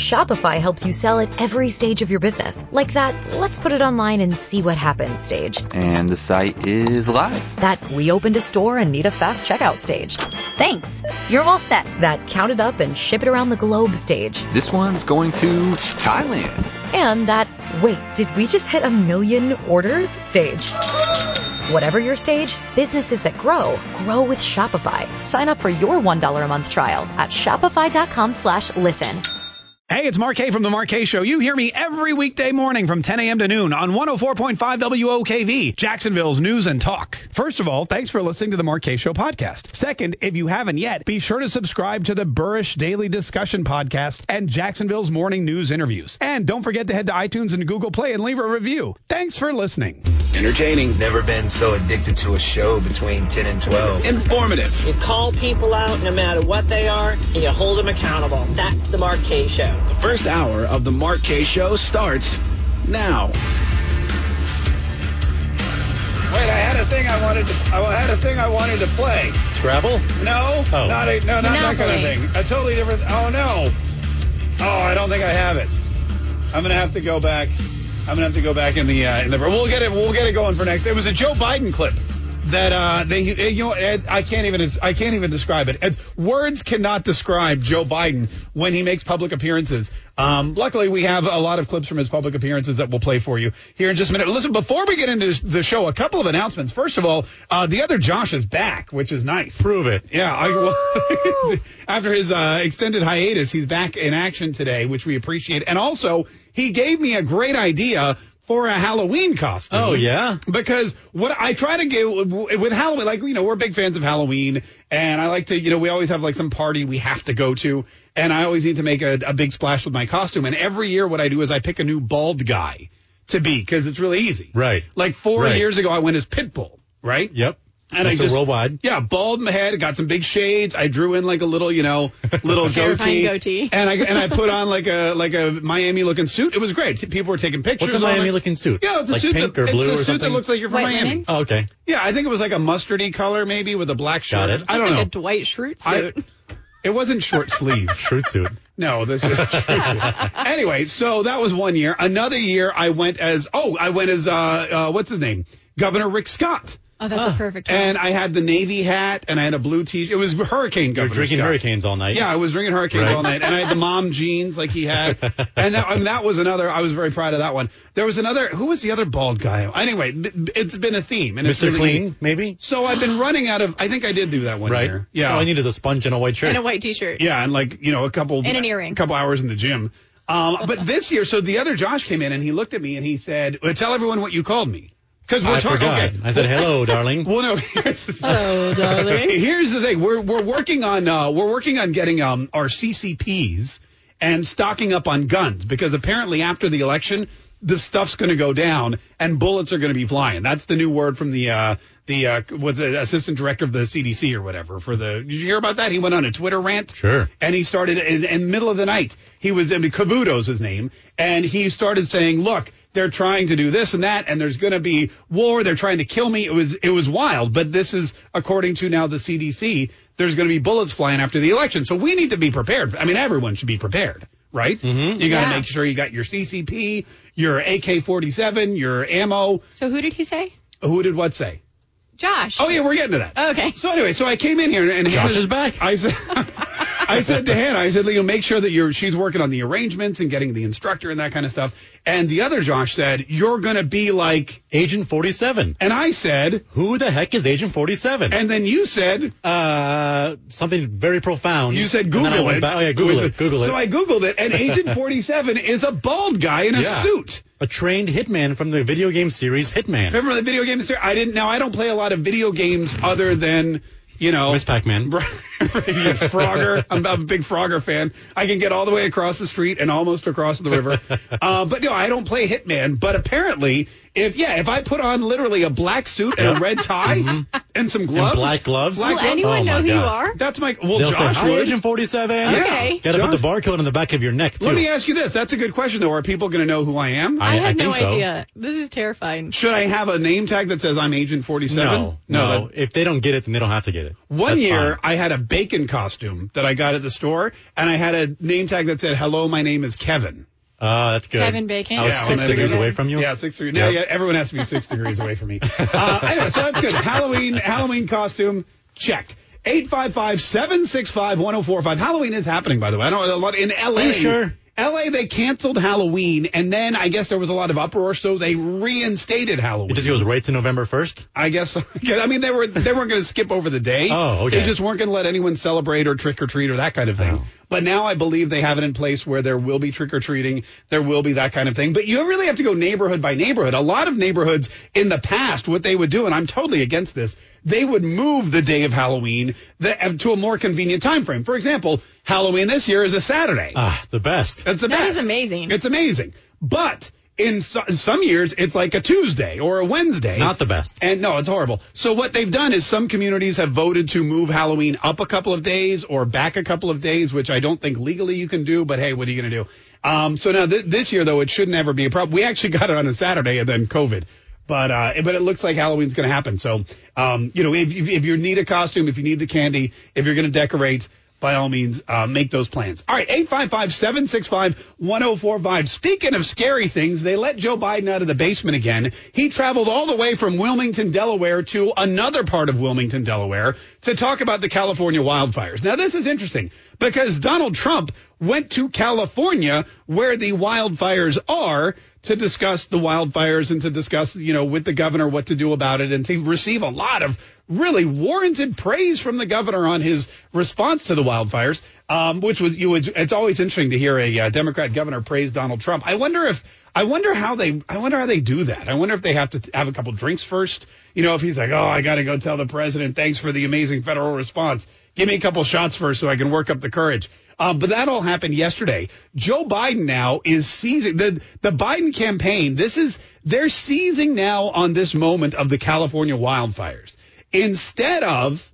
Shopify helps you sell at every stage of your business. Like that, let's put it online and see what happens stage. And the site is live. That we opened a store and need a fast checkout stage. Thanks. You're all set. That count it up and ship it around the globe stage. This one's going to Thailand. And that, wait, did we just hit 1 million orders stage? Whatever your stage, businesses that grow with Shopify. Sign up for your $1 a month trial at shopify.com/listen. Hey, it's Mark K from The Mark K Show. You hear me every weekday morning from 10 a.m. to noon on 104.5 WOKV, Jacksonville's News and Talk. First of all, thanks for listening to The Mark K Show podcast. Second, if you haven't yet, be sure to subscribe to the Burrish Daily Discussion podcast and Jacksonville's Morning News interviews. And don't forget to head to iTunes and Google Play and leave a review. Thanks for listening. Entertaining. Never been so addicted to a show between 10 and 12. Informative. You call people out no matter what they are, and you hold them accountable. That's the Mark K Show. The first hour of the Mark K Show starts now. Wait, I had a thing I wanted to play. Scrabble? No, Oh. not that kind of thing. A totally different. Oh no. Oh, I don't think I have it. I'm gonna have to go back. in the. We'll get it going for next. It was a Joe Biden clip that I can't even describe it. Words cannot describe Joe Biden when he makes public appearances. Luckily, we have a lot of clips from his public appearances that we'll play for you here in just a minute. Listen, before we get into the show, a couple of announcements. First of all, the other Josh is back, which is nice. Prove it. Yeah. After his extended hiatus, he's back in action today, which we appreciate. And also, he gave me a great idea for a Halloween costume. Oh, yeah? Because what I try to get with Halloween, like, we're big fans of Halloween, and I like to, we always have like some party we have to go to, and I always need to make a big splash with my costume. And every year what I do is I pick a new bald guy to be, because it's really easy. Right. Like 4 years ago, I went as Pitbull, right? Yep. And also worldwide. Yeah, bald in my head, got some big shades. I drew in like a little, little goatee. And I put on like a Miami looking suit. It was great. People were taking pictures. What's a Miami looking suit? Yeah, it's a like suit pink or blue it's a or suit something? that looks like you're from White Miami. linen? Oh, okay. Yeah, I think it was like a mustardy color maybe with a black shirt. Got it. I don't know. Like a Dwight Schrute suit. It wasn't short sleeve. Schrute suit. No, this is Anyway, so that was 1 year. Another year I went as what's his name? Governor Rick Scott. Oh, that's a perfect one. And I had the Navy hat, and I had a blue T-shirt. It was Hurricane Governor You're drinking Scott. Hurricanes all night. Yeah, I was drinking Hurricanes all night, and I had the mom jeans like he had. And that was another. I was very proud of that one. There was another. Who was the other bald guy? Anyway, it's been a theme. And Mr. Clean, maybe? So I've been running out of. I think I did do that one year. Yeah. So all I need is a sponge and a white shirt. And a white T-shirt. Yeah, and like a couple. And an earring. A couple hours in the gym. But this year, so the other Josh came in and he looked at me and he said, "Tell everyone what you called me." Because we're talking. Okay. I said, "Hello, darling." Well, no. Hello, darling. Here's the thing: we're working on getting our CCPs and stocking up on guns, because apparently after the election, the stuff's going to go down and bullets are going to be flying. That's the new word from the assistant director of the CDC or whatever. Did you hear about that? He went on a Twitter rant. Sure. And he started in the middle of the night. Cavuto's his name, and he started saying, "Look, they're trying to do this and that, and there's going to be war. They're trying to kill me." It was wild. But this is according to now the CDC. There's going to be bullets flying after the election. So we need to be prepared. I mean, everyone should be prepared, right? Mm-hmm. You got to make sure you got your CCP, your AK-47, your ammo. So who did he say? Who did what say? Josh. Oh, yeah, we're getting to that. Okay. So anyway, I came in here and Josh is back. I said to Hannah, make sure that she's working on the arrangements and getting the instructor and that kind of stuff. And the other Josh said, "You're going to be like Agent 47. And I said, "Who the heck is Agent 47? And then you said, something very profound. You said Google it. Oh, yeah, Google it. So I Googled it, and Agent 47 is a bald guy in a suit. A trained hitman from the video game series Hitman. Remember the video game series? I don't play a lot of video games other than, Miss Pac-Man. Frogger. I'm a big Frogger fan. I can get all the way across the street and almost across the river. But no, I don't play Hitman. But apparently, if I put on literally a black suit and a red tie, And some gloves. And black gloves. Will anyone Oh, know my who you God. are? That's my. Well, They'll Josh say, "Hi, would. Agent 47. Okay. Got to Josh- put the barcode on the back of your neck, too. Let me ask you this. That's a good question, though. Are people going to know who I am? I had no think so. idea. This is terrifying. Should I have a name tag that says I'm Agent 47? No. If they don't get it, then they don't have to get it. One That's year, fine. I had a bacon costume that I got at the store, and I had a name tag that said, "Hello, my name is Kevin." That's good. Kevin Bacon. I was Yeah, 6 well, degrees there you away go. from you. Yeah, 6 degrees. Now, yeah, everyone has to be 6 degrees away from me. Anyway, so that's good. Halloween costume, check. 855-765-1045. Halloween is happening, by the way. I don't know a lot in L.A. Are you sure? L.A. they canceled Halloween, and then I guess there was a lot of uproar, so they reinstated Halloween. It just goes right to November 1st? I guess. I mean, they weren't going to skip over the day. Oh, okay. They just weren't going to let anyone celebrate or trick or treat or that kind of thing. Oh. But now I believe they have it in place where there will be trick or treating, there will be that kind of thing. But you really have to go neighborhood by neighborhood. A lot of neighborhoods in the past, what they would do, and I'm totally against this, they would move the day of Halloween to a more convenient time frame. For example, Halloween this year is a Saturday. The best. That's the That best. is amazing. It's amazing. But in some years, it's like a Tuesday or a Wednesday. Not the best. And no, it's horrible. So what they've done is some communities have voted to move Halloween up a couple of days or back a couple of days, which I don't think legally you can do. But hey, what are you going to do? So now this year, though, it shouldn't ever be a problem. We actually got it on a Saturday and then COVID. But it looks like Halloween's going to happen. So, if you need a costume, if you need the candy, if you're going to decorate, by all means, make those plans. All right, 855-765-1045. Speaking of scary things, they let Joe Biden out of the basement again. He traveled all the way from Wilmington, Delaware to another part of Wilmington, Delaware to talk about the California wildfires. Now, this is interesting because Donald Trump went to California where the wildfires are to discuss the wildfires and to discuss, with the governor what to do about it and to receive a lot of really warranted praise from the governor on his response to the wildfires, it's always interesting to hear a Democrat governor praise Donald Trump. I wonder how they do that. I wonder if they have to have a couple drinks first. If he's like, I got to go tell the president, thanks for the amazing federal response. Give me a couple shots first so I can work up the courage. But that all happened yesterday. Joe Biden now is seizing the Biden campaign. They're seizing now on this moment of the California wildfires. Instead of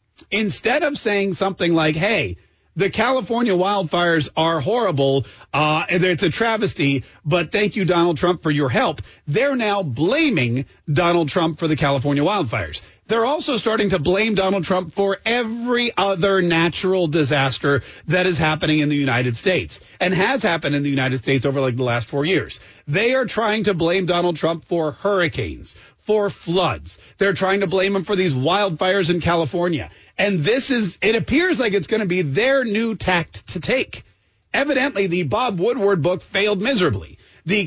saying something like, hey, the California wildfires are horrible. It's a travesty, but thank you, Donald Trump, for your help. They're now blaming Donald Trump for the California wildfires. They're also starting to blame Donald Trump for every other natural disaster that is happening in the United States and has happened in the United States over the last 4 years. They are trying to blame Donald Trump for hurricanes, for floods. They're trying to blame him for these wildfires in California. And it appears like it's going to be their new tact to take. Evidently, the Bob Woodward book failed miserably. The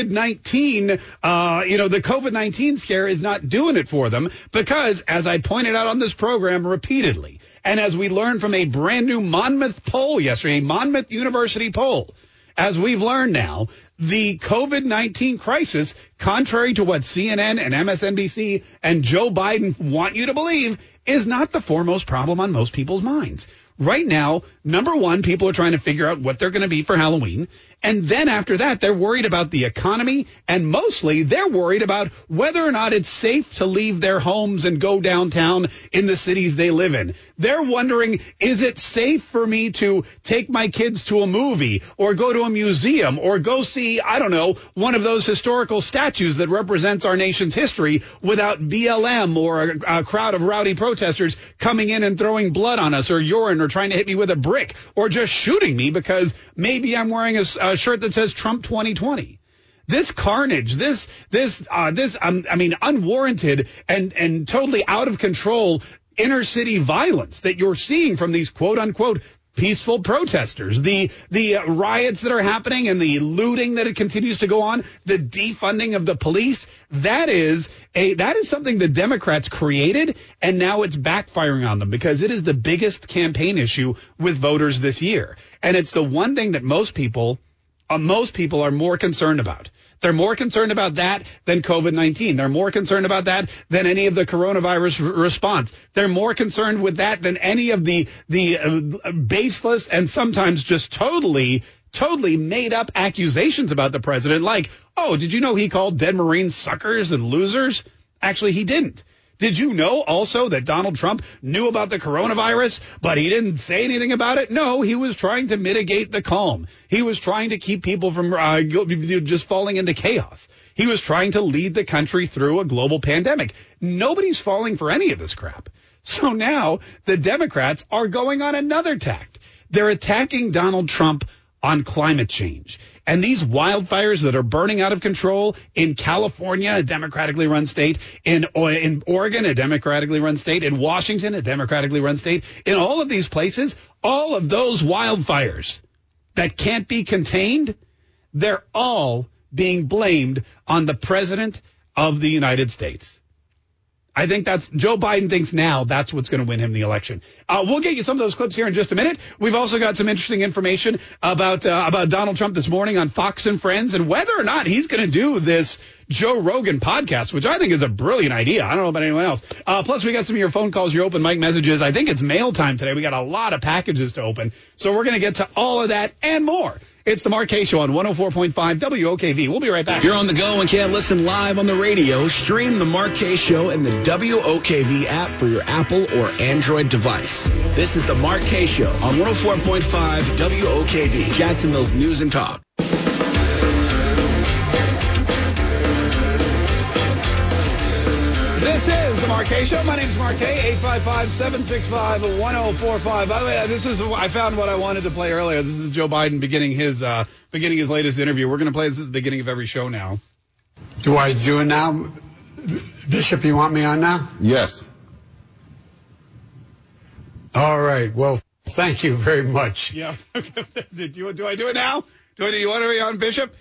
COVID-19 scare is not doing it for them because, as I pointed out on this program repeatedly, and as we learned from a brand new Monmouth poll yesterday, a Monmouth University poll, as we've learned now, the COVID-19 crisis, contrary to what CNN and MSNBC and Joe Biden want you to believe, is not the foremost problem on most people's minds. Right now, number one, people are trying to figure out what they're going to be for Halloween. And then after that, they're worried about the economy. And mostly they're worried about whether or not it's safe to leave their homes and go downtown in the cities they live in. They're wondering, is it safe for me to take my kids to a movie or go to a museum or go see, one of those historical statues that represents our nation's history without BLM or a crowd of rowdy protesters coming in and throwing blood on us or urine or trying to hit me with a brick or just shooting me because maybe I'm wearing a shirt that says Trump 2020. This carnage, unwarranted and totally out of control inner city violence that you're seeing from these quote unquote peaceful protesters, the riots that are happening and the looting that it continues to go on, the defunding of the police, that is something the Democrats created, and now it's backfiring on them because it is the biggest campaign issue with voters this year. And it's the one thing that most people are more concerned about. They're more concerned about that than COVID-19. They're more concerned about that than any of the coronavirus response. They're more concerned with that than any of the baseless and sometimes just totally made up accusations about the president. Like, did you know he called dead Marines suckers and losers? Actually, he didn't. Did you know also that Donald Trump knew about the coronavirus, but he didn't say anything about it? No, he was trying to mitigate the calm. He was trying to keep people from just falling into chaos. He was trying to lead the country through a global pandemic. Nobody's falling for any of this crap. So now the Democrats are going on another tack. They're attacking Donald Trump on climate change. And these wildfires that are burning out of control in California, a democratically run state, in Oregon, a democratically run state, in Washington, a democratically run state, in all of these places, all of those wildfires that can't be contained, they're all being blamed on the president of the United States. I think Joe Biden thinks now that's what's going to win him the election. We'll get you some of those clips here in just a minute. We've also got some interesting information about Donald Trump this morning on Fox and Friends and whether or not he's going to do this Joe Rogan podcast, which I think is a brilliant idea. I don't know about anyone else. Plus, we got some of your phone calls, your open mic messages. I think it's mail time today. We got a lot of packages to open. So we're going to get to all of that and more. It's the Mark Kaye Show on 104.5 WOKV. We'll be right back. If you're on the go and can't listen live on the radio, stream the Mark Kaye Show in the WOKV app for your Apple or Android device. This is the Mark Kaye Show on 104.5 WOKV, Jacksonville's News and Talk. This is the Mark Kaye Show. My name is Mark Kaye, 855-765-1045. By the way, I found what I wanted to play earlier. This is Joe Biden beginning his latest interview. We're going to play this at the beginning of every show now. Do I do it now? Bishop, you want me on now? Yes. All right. Well, thank you very much. Yeah. Do I do it now? Do you want to be on, Bishop?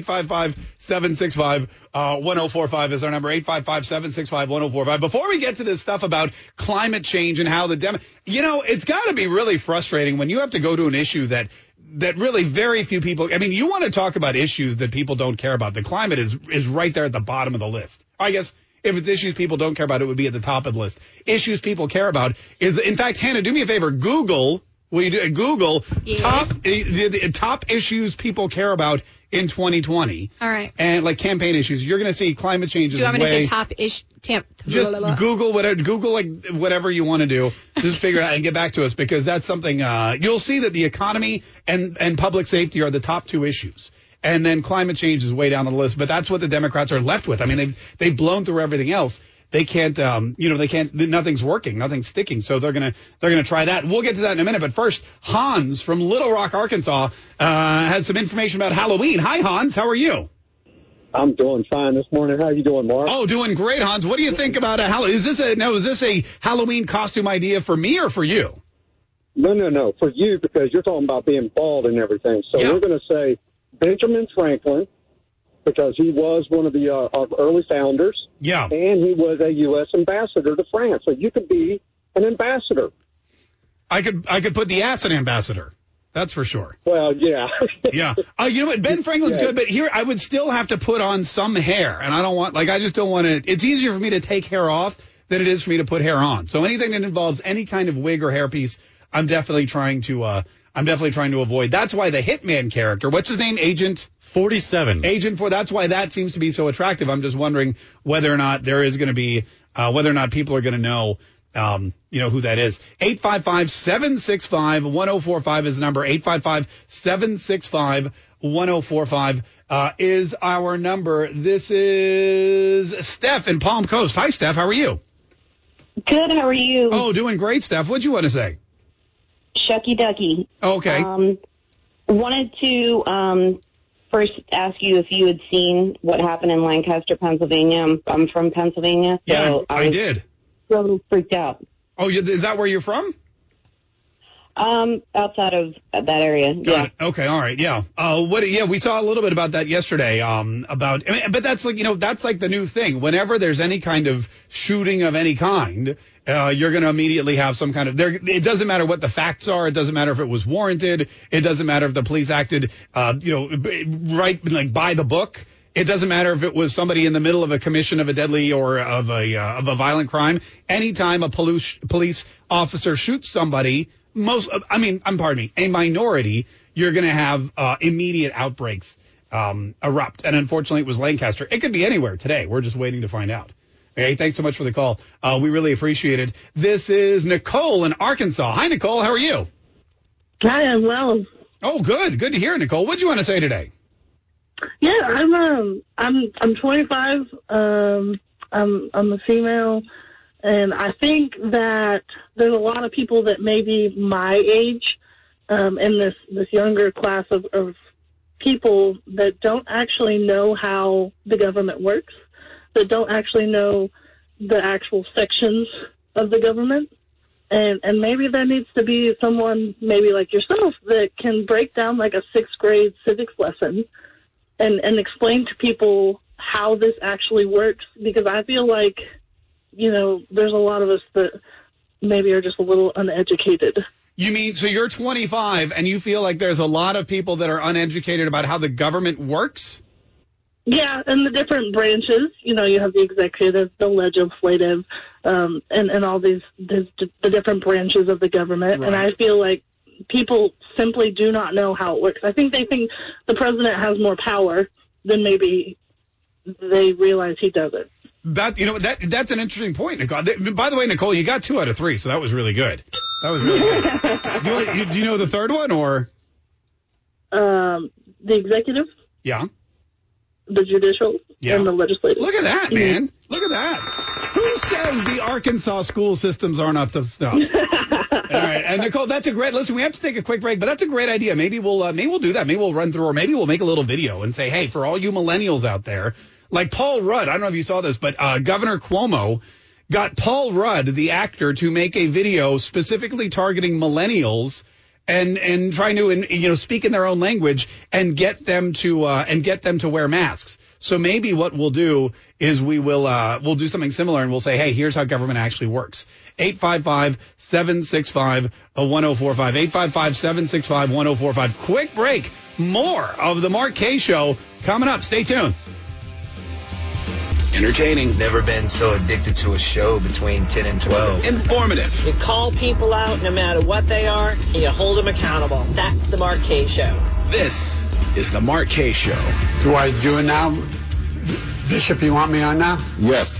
855-765-1045 is our number, 855-765-1045. Before we get to this stuff about climate change and how it's got to be really frustrating when you have to go to an issue that really very few people, you want to talk about issues that people don't care about. The climate is right there at the bottom of the list. I guess if it's issues people don't care about, it would be at the top of the list. Issues people care about is, in fact, Hannah, do me a favor, Google. Will you do Google yes. top issues people care about in 2020? All right. And like campaign issues, you're going to see climate change. Do you want me to say top ish? Just Google whatever you want to do. Just figure it out and get back to us because that's something you'll see that the economy and public safety are the top two issues. And then climate change is way down on the list. But that's what the Democrats are left with. They've blown through everything else. They can't, nothing's working, nothing's sticking. So they're going to try that. We'll get to that in a minute. But first, Hans from Little Rock, Arkansas, has some information about Halloween. Hi, Hans. How are you? I'm doing fine this morning. How are you doing, Mark? Oh, doing great, Hans. What do you think about Halloween? Is this a Halloween costume idea for me or for you? No, for you, because you're talking about being bald and everything. So We're going to say Benjamin Franklin, because he was one of the our early founders. Yeah. And he was a U.S. ambassador to France. So you could be an ambassador. I could put the ass in ambassador. That's for sure. Well, yeah. Yeah. You know what? Ben Franklin's good, but here I would still have to put on some hair. And I just don't want to. It's easier for me to take hair off than it is for me to put hair on. So anything that involves any kind of wig or hairpiece, I'm definitely trying to avoid. That's why the Hitman character, what's his name? Agent 47. Agent 4. That's why that seems to be so attractive. I'm just wondering whether or not there is going to be, whether or not people are going to know, who that is. 855-765-1045 is the number. 855-765-1045 is our number. This is Steph in Palm Coast. Hi, Steph. How are you? Good. How are you? Oh, doing great, Steph. What'd you want to say? Shucky Ducky. Okay. Wanted to first ask you if you had seen what happened in Lancaster, Pennsylvania. I'm from Pennsylvania. So yeah, I did. So freaked out. Oh, is that where you're from? Outside of that area. Got it. Okay. All right. Yeah. We saw a little bit about that yesterday. But that's that's like the new thing. Whenever there's any kind of shooting of any kind, you're going to immediately have some kind of it doesn't matter what the facts are. It doesn't matter if it was warranted. It doesn't matter if the police acted, right, like by the book. It doesn't matter if it was somebody in the middle of a commission of a deadly or of a violent crime. Anytime a police officer shoots somebody, a minority, you're going to have immediate outbreaks erupt. And unfortunately, it was Lancaster. It could be anywhere today. We're just waiting to find out. Hey, thanks so much for the call. We really appreciate it. This is Nicole in Arkansas. Hi, Nicole. How are you? Hi, I'm well. Oh, good. Good to hear, Nicole. What do you want to say today? Yeah, I'm 25. I'm a female, and I think that there's a lot of people that may be my age, in this younger class of people that don't actually know how the government works, that don't actually know the actual sections of the government. And maybe there needs to be someone, maybe like yourself, that can break down like a 6th grade civics lesson and explain to people how this actually works. Because I feel like, there's a lot of us that maybe are just a little uneducated. You mean, so you're 25 and you feel like there's a lot of people that are uneducated about how the government works? Yeah, and the different branches, you have the executive, the legislative, and all the different branches of the government. Right. And I feel like people simply do not know how it works. I think they think the president has more power than maybe they realize he doesn't. That's an interesting point, Nicole. By the way, Nicole, you got 2 out of 3, so that was really good. That was really good. Do you know the third one, or? The executive. Yeah. The judicial and the legislative. Look at that, man. Look at that. Who says the Arkansas school systems aren't up to stuff? All right. And Nicole, that's a great, listen, we have to take a quick break, but that's a great idea. Maybe we'll do that. Maybe we'll run through, or maybe we'll make a little video and say, hey, for all you millennials out there, like Paul Rudd, I don't know if you saw this, but Governor Cuomo got Paul Rudd, the actor, to make a video specifically targeting millennials and trying to speak in their own language and get them to wear masks. So maybe what we'll do is we'll do something similar, and we'll say, hey, here's how government actually works. 855-765-1045. 855-765-1045. Quick break. More of the Mark Kaye Show coming up. Stay tuned. Entertaining. Never been so addicted to a show between 10 and 12. Informative. You call people out no matter what they are, and you hold them accountable. That's the Mark Kaye Show. This is the Mark Kaye Show. Do I do it now? Bishop, you want me on now? Yes.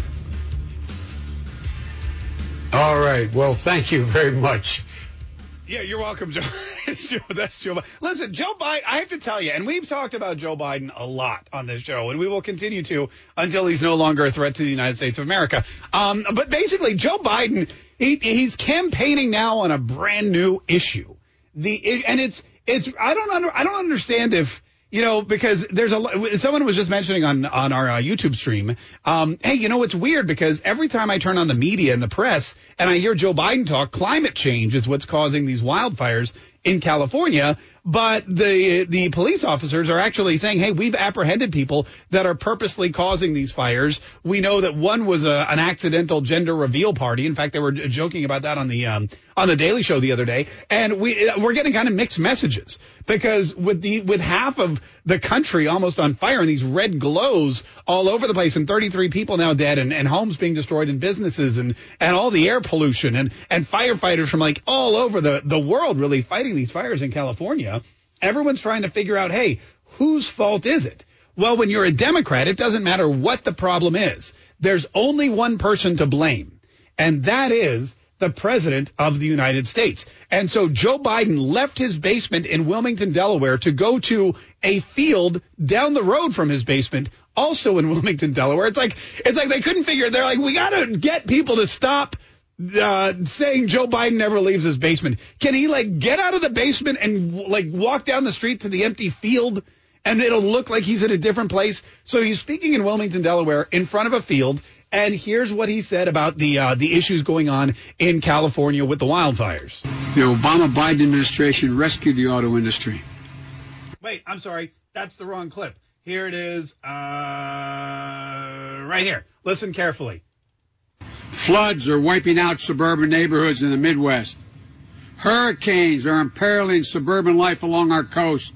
All right. Well, thank you very much. Yeah, you're welcome, Joe. That's Joe Biden. Listen, Joe Biden, I have to tell you, and we've talked about Joe Biden a lot on this show, and we will continue to until he's no longer a threat to the United States of America. But basically, Joe Biden, he's campaigning now on a brand new issue. I don't understand if, because someone was just mentioning on our YouTube stream, hey, it's weird because every time I turn on the media and the press and I hear Joe Biden talk, climate change is what's causing these wildfires in California. But the police officers are actually saying, hey, we've apprehended people that are purposely causing these fires. We know that one was an accidental gender reveal party. In fact, they were joking about that on the Daily Show the other day. And we're getting kind of mixed messages because with half of the country almost on fire and these red glows all over the place and 33 people now dead and homes being destroyed and businesses and all the air pollution and firefighters from like all over the world really fighting these fires in California. Everyone's trying to figure out, hey, whose fault is it? Well, when you're a Democrat, it doesn't matter what the problem is. There's only one person to blame, and that is the president of the United States. And so Joe Biden left his basement in Wilmington, Delaware, to go to a field down the road from his basement, also in Wilmington, Delaware. It's like they couldn't figure it. They're like, we got to get people to stop saying Joe Biden never leaves his basement. Can he get out of the basement and walk down the street to the empty field and it'll look like he's in a different place? So he's speaking in Wilmington, Delaware in front of a field. And here's what he said about the issues going on in California with the wildfires. The Obama-Biden administration rescued the auto industry. Wait, I'm sorry. That's the wrong clip. Here it is. Right here. Listen carefully. Floods are wiping out suburban neighborhoods in the Midwest. Hurricanes are imperiling suburban life along our coast.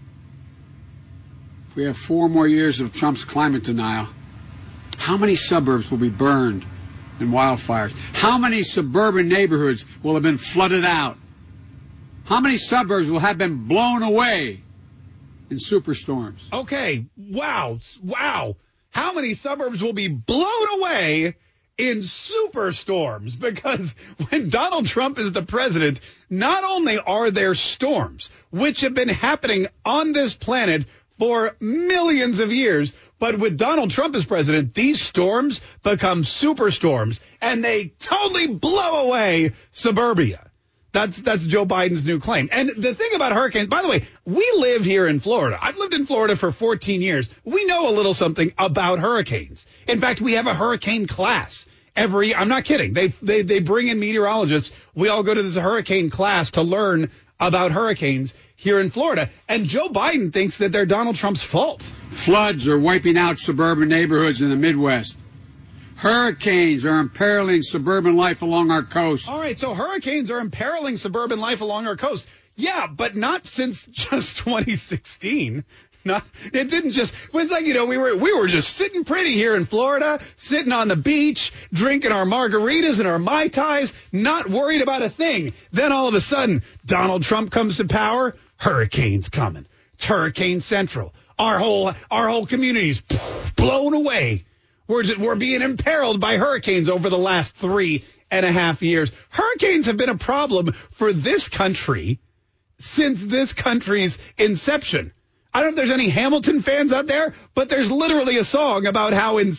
If we have 4 more years of Trump's climate denial, how many suburbs will be burned in wildfires? How many suburban neighborhoods will have been flooded out? How many suburbs will have been blown away in superstorms? Okay. Wow. How many suburbs will be blown away in superstorms, because when Donald Trump is the president, not only are there storms, which have been happening on this planet for millions of years, but with Donald Trump as president, these storms become superstorms, and they totally blow away suburbia. That's Joe Biden's new claim. And the thing about hurricanes, by the way, we live here in Florida. I've lived in Florida for 14 years. We know a little something about hurricanes. In fact, we have a hurricane class I'm not kidding. They bring in meteorologists. We all go to this hurricane class to learn about hurricanes here in Florida. And Joe Biden thinks that they're Donald Trump's fault. Floods are wiping out suburban neighborhoods in the Midwest. Hurricanes are imperiling suburban life along our coast. All right, so hurricanes are imperiling suburban life along our coast. Yeah, but not since just 2016. It didn't just. It's like, we were just sitting pretty here in Florida, sitting on the beach, drinking our margaritas and our Mai Tais, not worried about a thing. Then all of a sudden, Donald Trump comes to power. Hurricanes coming. It's Hurricane Central. Our whole community's blown away. We're being imperiled by hurricanes over the last 3.5 years. Hurricanes have been a problem for this country since this country's inception. I don't know if there's any Hamilton fans out there, but there's literally a song about how in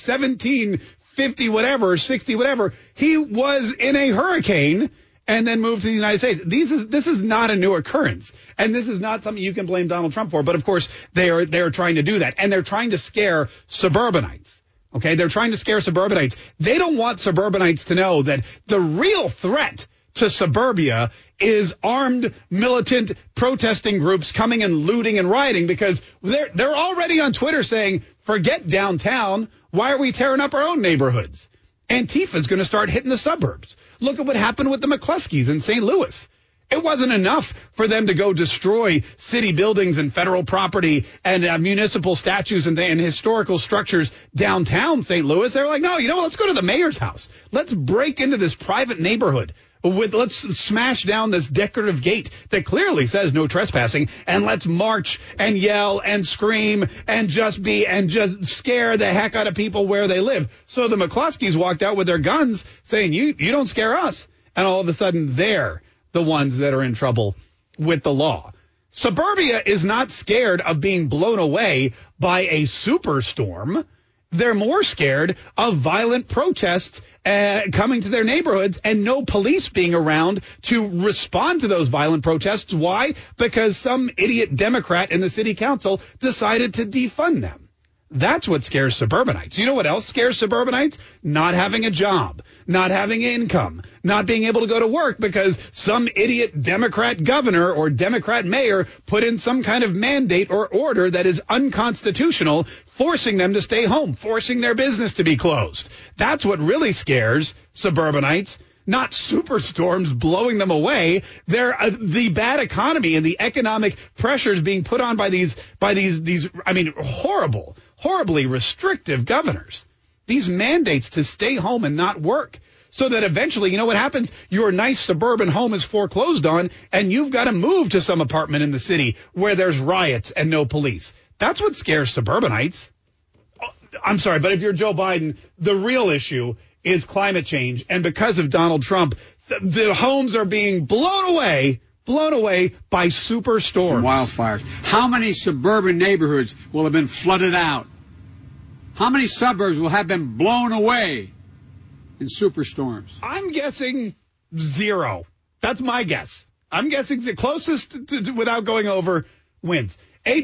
1750 whatever, 60 whatever, he was in a hurricane and then moved to the United States. This is not a new occurrence, and this is not something you can blame Donald Trump for. But of course, they are trying to do that, and they're trying to scare suburbanites. Okay, they're trying to scare suburbanites. They don't want suburbanites to know that the real threat to suburbia is armed militant protesting groups coming and looting and rioting, because they're already on Twitter saying, forget downtown. Why are we tearing up our own neighborhoods? Antifa's going to start hitting the suburbs. Look at what happened with the McCluskeys in St. Louis. It wasn't enough for them to go destroy city buildings and federal property and municipal statues and historical structures downtown St. Louis. They were like, no, let's go to the mayor's house. Let's break into this private neighborhood. Let's smash down this decorative gate that clearly says no trespassing, and let's march and yell and scream and just scare the heck out of people where they live. So the McCluskeys walked out with their guns saying, you don't scare us. And all of a sudden they're the ones that are in trouble with the law. Suburbia is not scared of being blown away by a superstorm. They're more scared of violent protests coming to their neighborhoods and no police being around to respond to those violent protests. Why? Because some idiot Democrat in the city council decided to defund them. That's what scares suburbanites. You know what else scares suburbanites? Not having a job, not having income, not being able to go to work because some idiot Democrat governor or Democrat mayor put in some kind of mandate or order that is unconstitutional, forcing them to stay home, forcing their business to be closed. That's what really scares suburbanites. Not superstorms blowing them away. They're the bad economy and the economic pressures being put on by these horribly restrictive governors. These mandates to stay home and not work. So that eventually, you know what happens? Your nice suburban home is foreclosed on and you've got to move to some apartment in the city where there's riots and no police. That's what scares suburbanites. I'm sorry, but if you're Joe Biden, the real issue is climate change. And because of Donald Trump, the homes are being blown away by superstorms. Wildfires. How many suburban neighborhoods will have been flooded out? How many suburbs will have been blown away in superstorms? I'm guessing 0. That's my guess. I'm guessing the closest to without going over wins.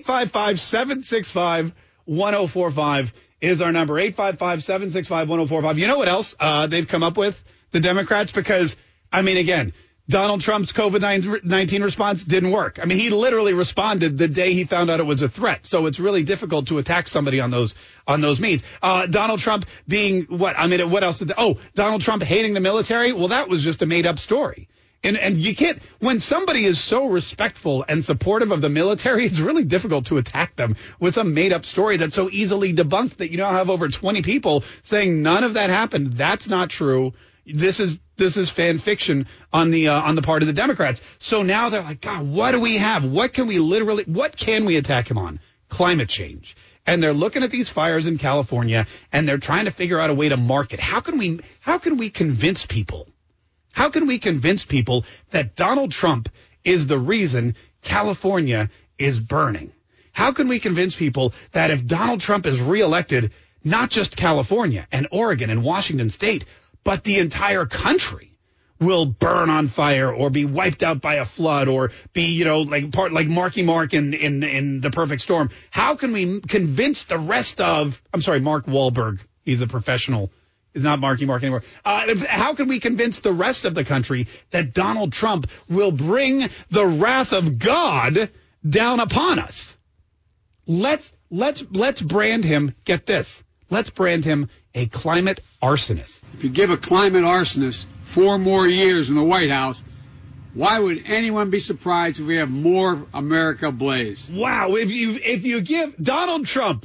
855-765-1045 is our number. 855-765-1045. You know what else they've come up with, the Democrats? Because, again, Donald Trump's COVID-19 response didn't work. he literally responded the day he found out it was a threat. So it's really difficult to attack somebody on those means. Donald Trump being what? What else? Donald Trump hating the military? Well, that was just a made-up story. And you can't, when somebody is so respectful and supportive of the military, it's really difficult to attack them with some made up story that's so easily debunked that you now have over 20 people saying none of that happened. That's not true. This is fan fiction on the part of the Democrats. So now they're like, God, what do we have? What can we attack him on? Climate change. and they're looking at these fires in California, and they're trying to figure out a way to market. How can we convince people? How can we convince people that Donald Trump is the reason California is burning? How can we convince people that if Donald Trump is reelected, not just California and Oregon and Washington State, but the entire country will burn on fire or be wiped out by a flood or be, like Marky Mark in The Perfect Storm? How can we convince the rest of, Mark Wahlberg, he's a professional, he's not Marky Mark anymore. How can we convince the rest of the country that Donald Trump will bring the wrath of God down upon us? Let's brand him, get this, let's brand him a climate arsonist. If you give a climate arsonist 4 more years in the White House, why would anyone be surprised if we have more America ablaze? Wow, if you give Donald Trump,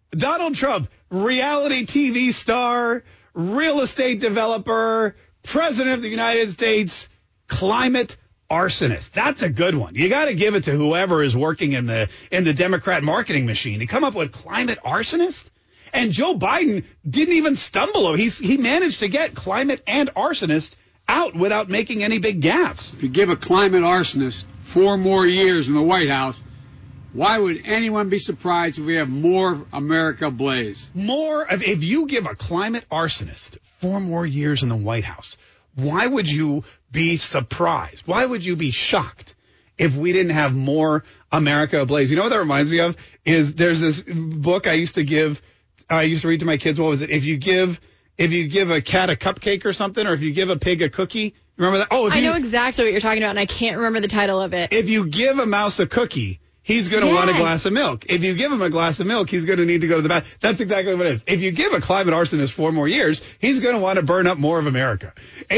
reality TV star, real estate developer, president of the United States, climate arsonist. That's a good one. You got to give it to whoever is working in the Democrat marketing machine to come up with climate arsonist. And Joe Biden didn't even stumble over. He managed to get climate and arsonist out without making any big gaffes. If you give a climate arsonist 4 more years in the White House, why would anyone be surprised if we have more America ablaze? If you give a climate arsonist 4 more years in the White House, why would you be surprised? Why would you be shocked if we didn't have more America ablaze? You know what that reminds me of? Is there's this book I used to read to my kids. What was it? If you give a cat a cupcake or something, or if you give a pig a cookie, remember that? I know exactly what you're talking about, and I can't remember the title of it. If you give a mouse a cookie, he's going to want a glass of milk. If you give him a glass of milk, he's going to need to go to the bathroom. That's exactly what it is. If you give a climate arsonist 4 more years, he's going to want to burn up more of America.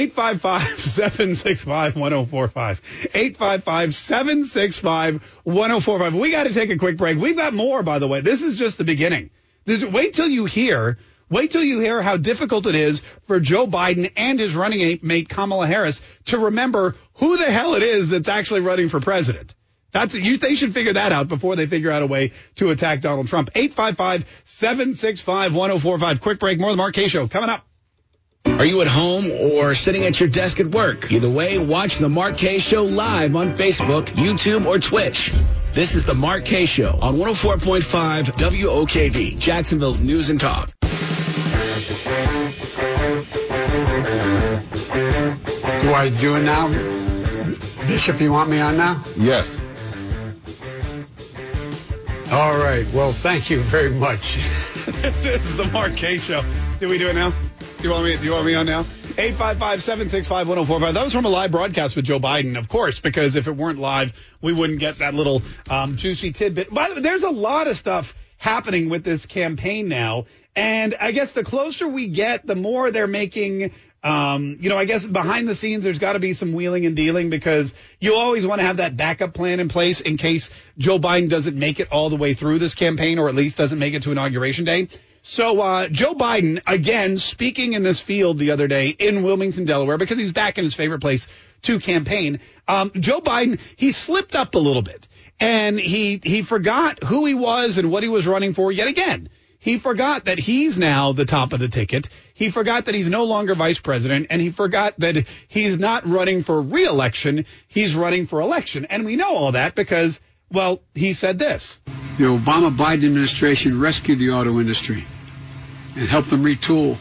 855-765-1045. 855-765-1045. We got to take a quick break. We've got more, by the way. This is just the beginning. Wait till you hear how difficult it is for Joe Biden and his running mate Kamala Harris to remember who the hell it is that's actually running for president. They should figure that out before they figure out a way to attack Donald Trump. 855-765-1045. Quick break. More of the Mark Kaye Show coming up. Are you at home or sitting at your desk at work? Either way, watch the Mark Kaye Show live on Facebook, YouTube, or Twitch. This is the Mark Kaye Show on 104.5 WOKV, Jacksonville's News and Talk. Do I do it now? Bishop, you want me on now? Yes. All right. Well, thank you very much. This is the Mark Kaye Show. Do we do it now? Do you want me on now? 855-765-1045. That was from a live broadcast with Joe Biden, of course, because if it weren't live, we wouldn't get that little juicy tidbit. But there's a lot of stuff happening with this campaign now. And I guess the closer we get, the more they're making, I guess behind the scenes, there's got to be some wheeling and dealing because you always want to have that backup plan in place in case Joe Biden doesn't make it all the way through this campaign or at least doesn't make it to Inauguration Day. So Joe Biden, again, speaking in this field the other day in Wilmington, Delaware, because he's back in his favorite place to campaign. Joe Biden, he slipped up a little bit and he forgot who he was and what he was running for yet again. He forgot that he's now the top of the ticket. He forgot that he's no longer vice president, and he forgot that he's not running for re-election. He's running for election. And we know all that because, well, he said this. The Obama-Biden administration rescued the auto industry and helped them retool.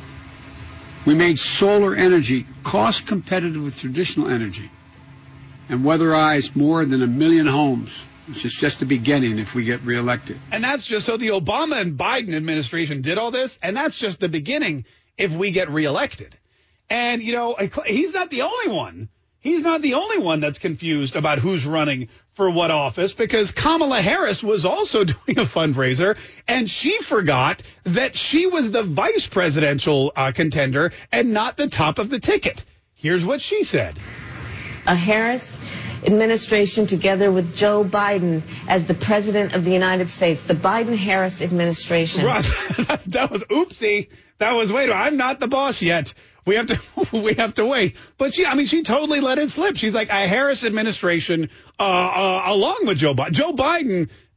We made solar energy cost competitive with traditional energy and weatherized more than 1 million homes. Which is just the beginning if we get reelected. And that's just so the Obama and Biden administration did all this, and that's just the beginning if we get reelected. And, he's not the only one. He's not the only one that's confused about who's running for what office because Kamala Harris was also doing a fundraiser, and she forgot that she was the vice presidential contender and not the top of the ticket. Here's what she said. A Harris administration together with Joe Biden as the president of the United States, the Biden-Harris administration. Right. That was oopsie. That was, wait, I'm not the boss yet. We have to wait. But she totally let it slip. She's like a Harris administration along with Joe Biden. Joe Biden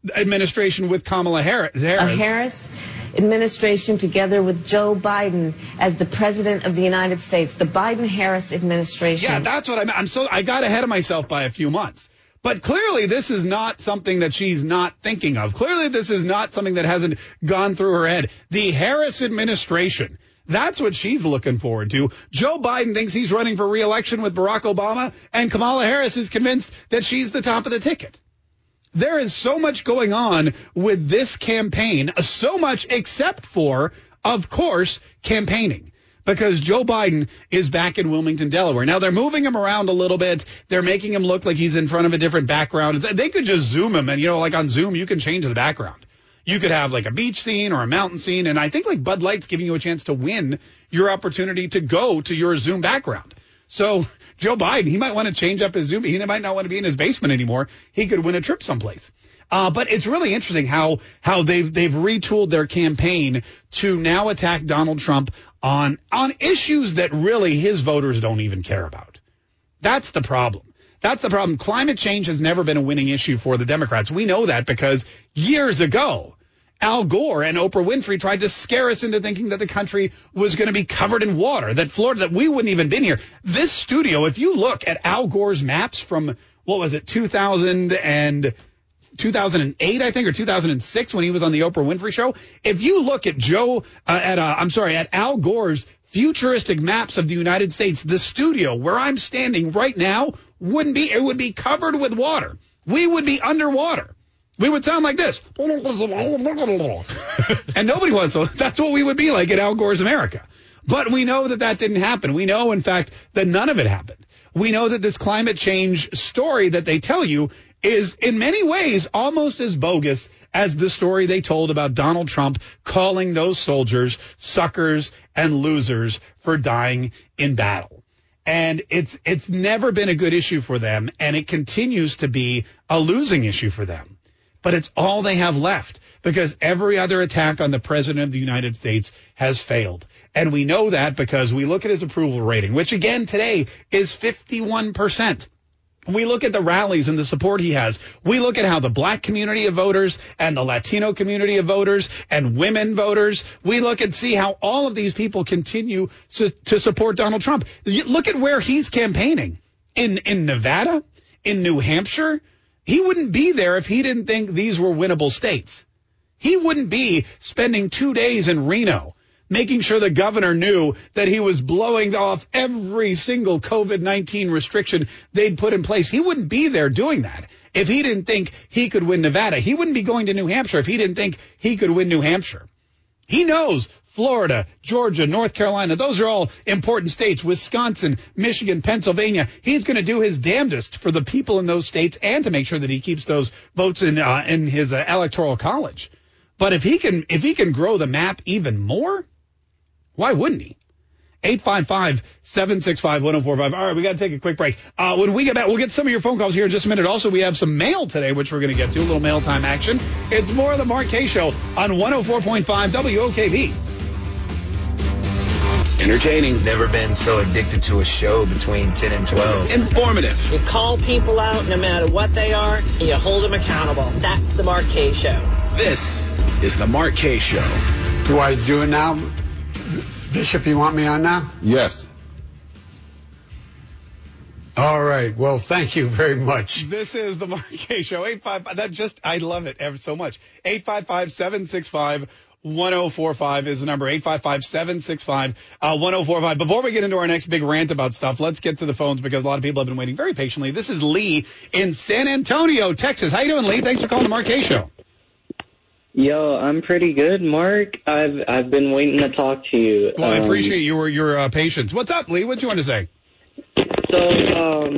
administration with Kamala Harris. A Harris administration together with Joe Biden as the president of the United States. The Biden-Harris administration. Yeah, that's what I got ahead of myself by a few months. But clearly this is not something that she's not thinking of. Clearly this is not something that hasn't gone through her head. The Harris administration. That's what she's looking forward to. Joe Biden thinks he's running for re-election with Barack Obama, and Kamala Harris is convinced that she's the top of the ticket. There is so much going on with this campaign, so much except for, of course, campaigning. Because Joe Biden is back in Wilmington, Delaware. Now, they're moving him around a little bit. They're making him look like he's in front of a different background. They could just zoom him, and, like on Zoom, you can change the background. You could have like a beach scene or a mountain scene, and I think like Bud Light's giving you a chance to win your opportunity to go to your Zoom background. So Joe Biden, he might want to change up his Zoom. He might not want to be in his basement anymore. He could win a trip someplace. But it's really interesting how they've retooled their campaign to now attack Donald Trump on issues that really his voters don't even care about. That's the problem. That's the problem. Climate change has never been a winning issue for the Democrats. We know that because years ago, Al Gore and Oprah Winfrey tried to scare us into thinking that the country was going to be covered in water, that Florida, that we wouldn't even been here. This studio, if you look at Al Gore's maps from, 2008, I think, or 2006 when he was on the Oprah Winfrey Show. If you look at at Al Gore's futuristic maps of the United States, the studio where I'm standing right now would be covered with water. We would be underwater. We would sound like this. And nobody was. So that's what we would be like in Al Gore's America. But we know that didn't happen. We know, in fact, that none of it happened. We know that this climate change story that they tell you is in many ways almost as bogus as the story they told about Donald Trump calling those soldiers suckers and losers for dying in battle. And it's never been a good issue for them, and it continues to be a losing issue for them. But it's all they have left because every other attack on the president of the United States has failed. And we know that because we look at his approval rating, which again today is 51%. We look at the rallies and the support he has. We look at how the black community of voters and the Latino community of voters and women voters, we look and see how all of these people continue to support Donald Trump. Look at where he's campaigning. In Nevada, in New Hampshire, he wouldn't be there if he didn't think these were winnable states. He wouldn't be spending 2 days in Reno making sure the governor knew that he was blowing off every single COVID-19 restriction they'd put in place. He wouldn't be there doing that if he didn't think he could win Nevada. He wouldn't be going to New Hampshire if he didn't think he could win New Hampshire. He knows Florida, Georgia, North Carolina, those are all important states. Wisconsin, Michigan, Pennsylvania. He's going to do his damnedest for the people in those states and to make sure that he keeps those votes in his electoral college. But if he can grow the map even more, why wouldn't he? 855-765-1045. All right, we got to take a quick break. When we get back, we'll get some of your phone calls here in just a minute. Also, we have some mail today, which we're going to get to, a little mail time action. It's more of the Mark Kaye Show on 104.5 WOKV. Entertaining. Never been so addicted to a show between 10 and 12. Informative. You call people out no matter what they are, and you hold them accountable. That's the Mark Kaye Show. This is the Mark Kaye Show. Do I do it now? Bishop, you want me on now? Yes. All right. Well, thank you very much. This is the Mark Kaye Show. 855. I love it ever so much. 855-765-1045 is the number. 855-765-1045. Before we get into our next big rant about stuff, let's get to the phones because a lot of people have been waiting very patiently. This is Lee in San Antonio, Texas. How you doing, Lee? Thanks for calling the Mark Kaye Show. Yo, I'm pretty good, Mark. I've been waiting to talk to you. Well, I appreciate your patience. What's up, Lee? What do you want to say? So,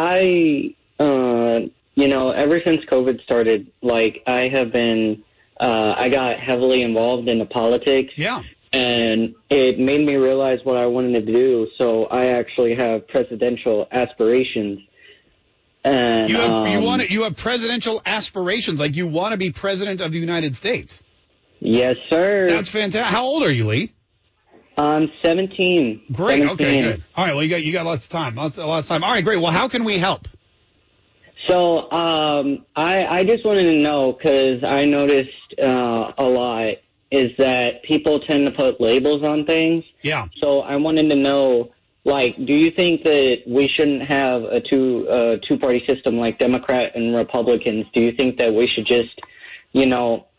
ever since COVID started, I have been, I got heavily involved in the politics. Yeah. And it made me realize what I wanted to do. So I actually have presidential aspirations. And you have presidential aspirations, like you want to be president of the United States. Yes, sir. That's fantastic. How old are you, Lee? I'm 17. Great. 17. Okay, good. All right. Well, you got lots of time. Lots of time. All right, great. Well, how can we help? So I just wanted to know, because I noticed a lot, is that people tend to put labels on things. Yeah. So I wanted to know, like, do you think that we shouldn't have a two-party system like Democrat and Republicans? Do you think that we should just, in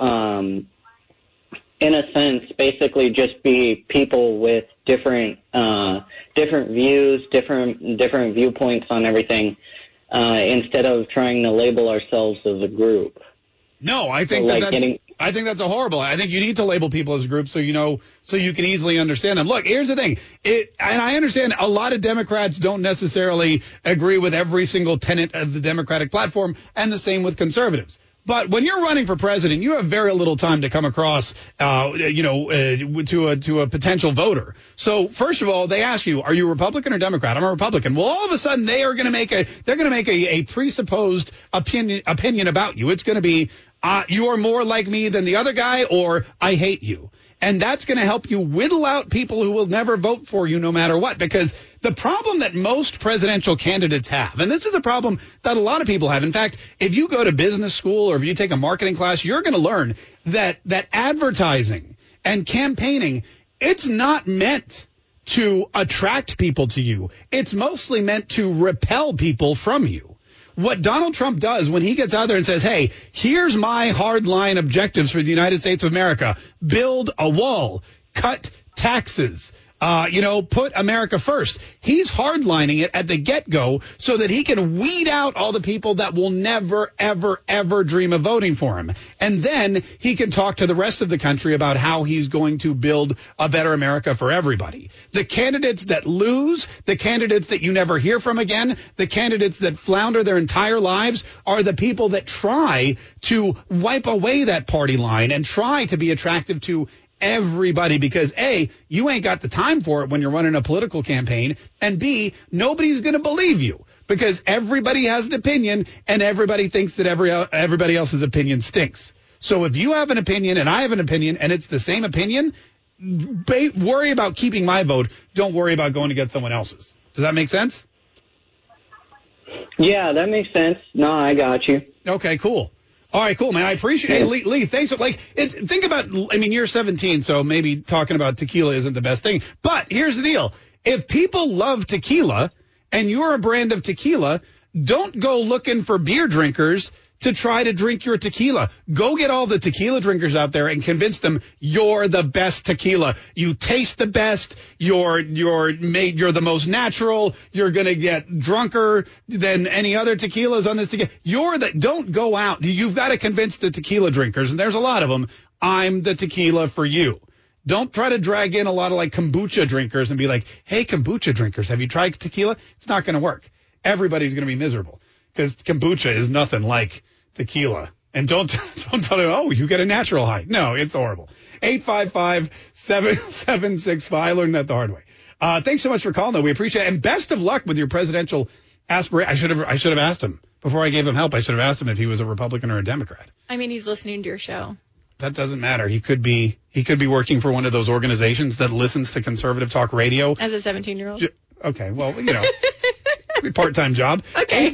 a sense, basically just be people with different views, different viewpoints on everything, instead of trying to label ourselves as a group? No, I think I think that's a horrible. I think you need to label people as groups so you can easily understand them. Look, here's the thing. And I understand a lot of Democrats don't necessarily agree with every single tenet of the Democratic platform, and the same with conservatives. But when you're running for president, you have very little time to come across, to a potential voter. So first of all, they ask you, are you Republican or Democrat? I'm a Republican. Well, all of a sudden they are going to make a presupposed opinion about you. It's going to be, you are more like me than the other guy, or I hate you. And that's going to help you whittle out people who will never vote for you no matter what. Because the problem that most presidential candidates have, and this is a problem that a lot of people have. In fact, if you go to business school or if you take a marketing class, you're going to learn that advertising and campaigning, it's not meant to attract people to you. It's mostly meant to repel people from you. What Donald Trump does when he gets out there and says, hey, here's my hardline objectives for the United States of America, build a wall, cut taxes, put America first. He's hardlining it at the get-go so that he can weed out all the people that will never, ever, ever dream of voting for him. And then he can talk to the rest of the country about how he's going to build a better America for everybody. The candidates that lose, the candidates that you never hear from again, the candidates that flounder their entire lives are the people that try to wipe away that party line and try to be attractive to everybody, because A, you ain't got the time for it when you're running a political campaign, and B, nobody's going to believe you because everybody has an opinion and everybody thinks that everybody else's opinion stinks. So if you have an opinion and I have an opinion and it's the same opinion, worry about keeping my vote. Don't worry about going to get someone else's. Does that make sense? Yeah, that makes sense. No, I got you. Okay, cool. All right, cool, man. I appreciate it. Hey, Lee, thanks. Think about, you're 17, so maybe talking about tequila isn't the best thing. But here's the deal. If people love tequila and you're a brand of tequila, don't go looking for beer drinkers to try to drink your tequila. Go get all the tequila drinkers out there and convince them you're the best tequila. You taste the best. You're the most natural. You're going to get drunker than any other tequilas on this tequila. Don't go out. You've got to convince the tequila drinkers, and there's a lot of them, I'm the tequila for you. Don't try to drag in a lot of kombucha drinkers and be like, hey, kombucha drinkers, have you tried tequila? It's not going to work. Everybody's going to be miserable because kombucha is nothing like tequila. And don't tell them, oh, you get a natural high. No, it's horrible. 855-7765. I learned that the hard way. Thanks so much for calling, though. We appreciate it. And best of luck with your presidential aspiration. I should have asked him before I gave him help. I should have asked him if he was a Republican or a Democrat. I mean, he's listening to your show. That doesn't matter. He could be working for one of those organizations that listens to conservative talk radio. As a 17-year-old. Okay, well, part-time job. Okay.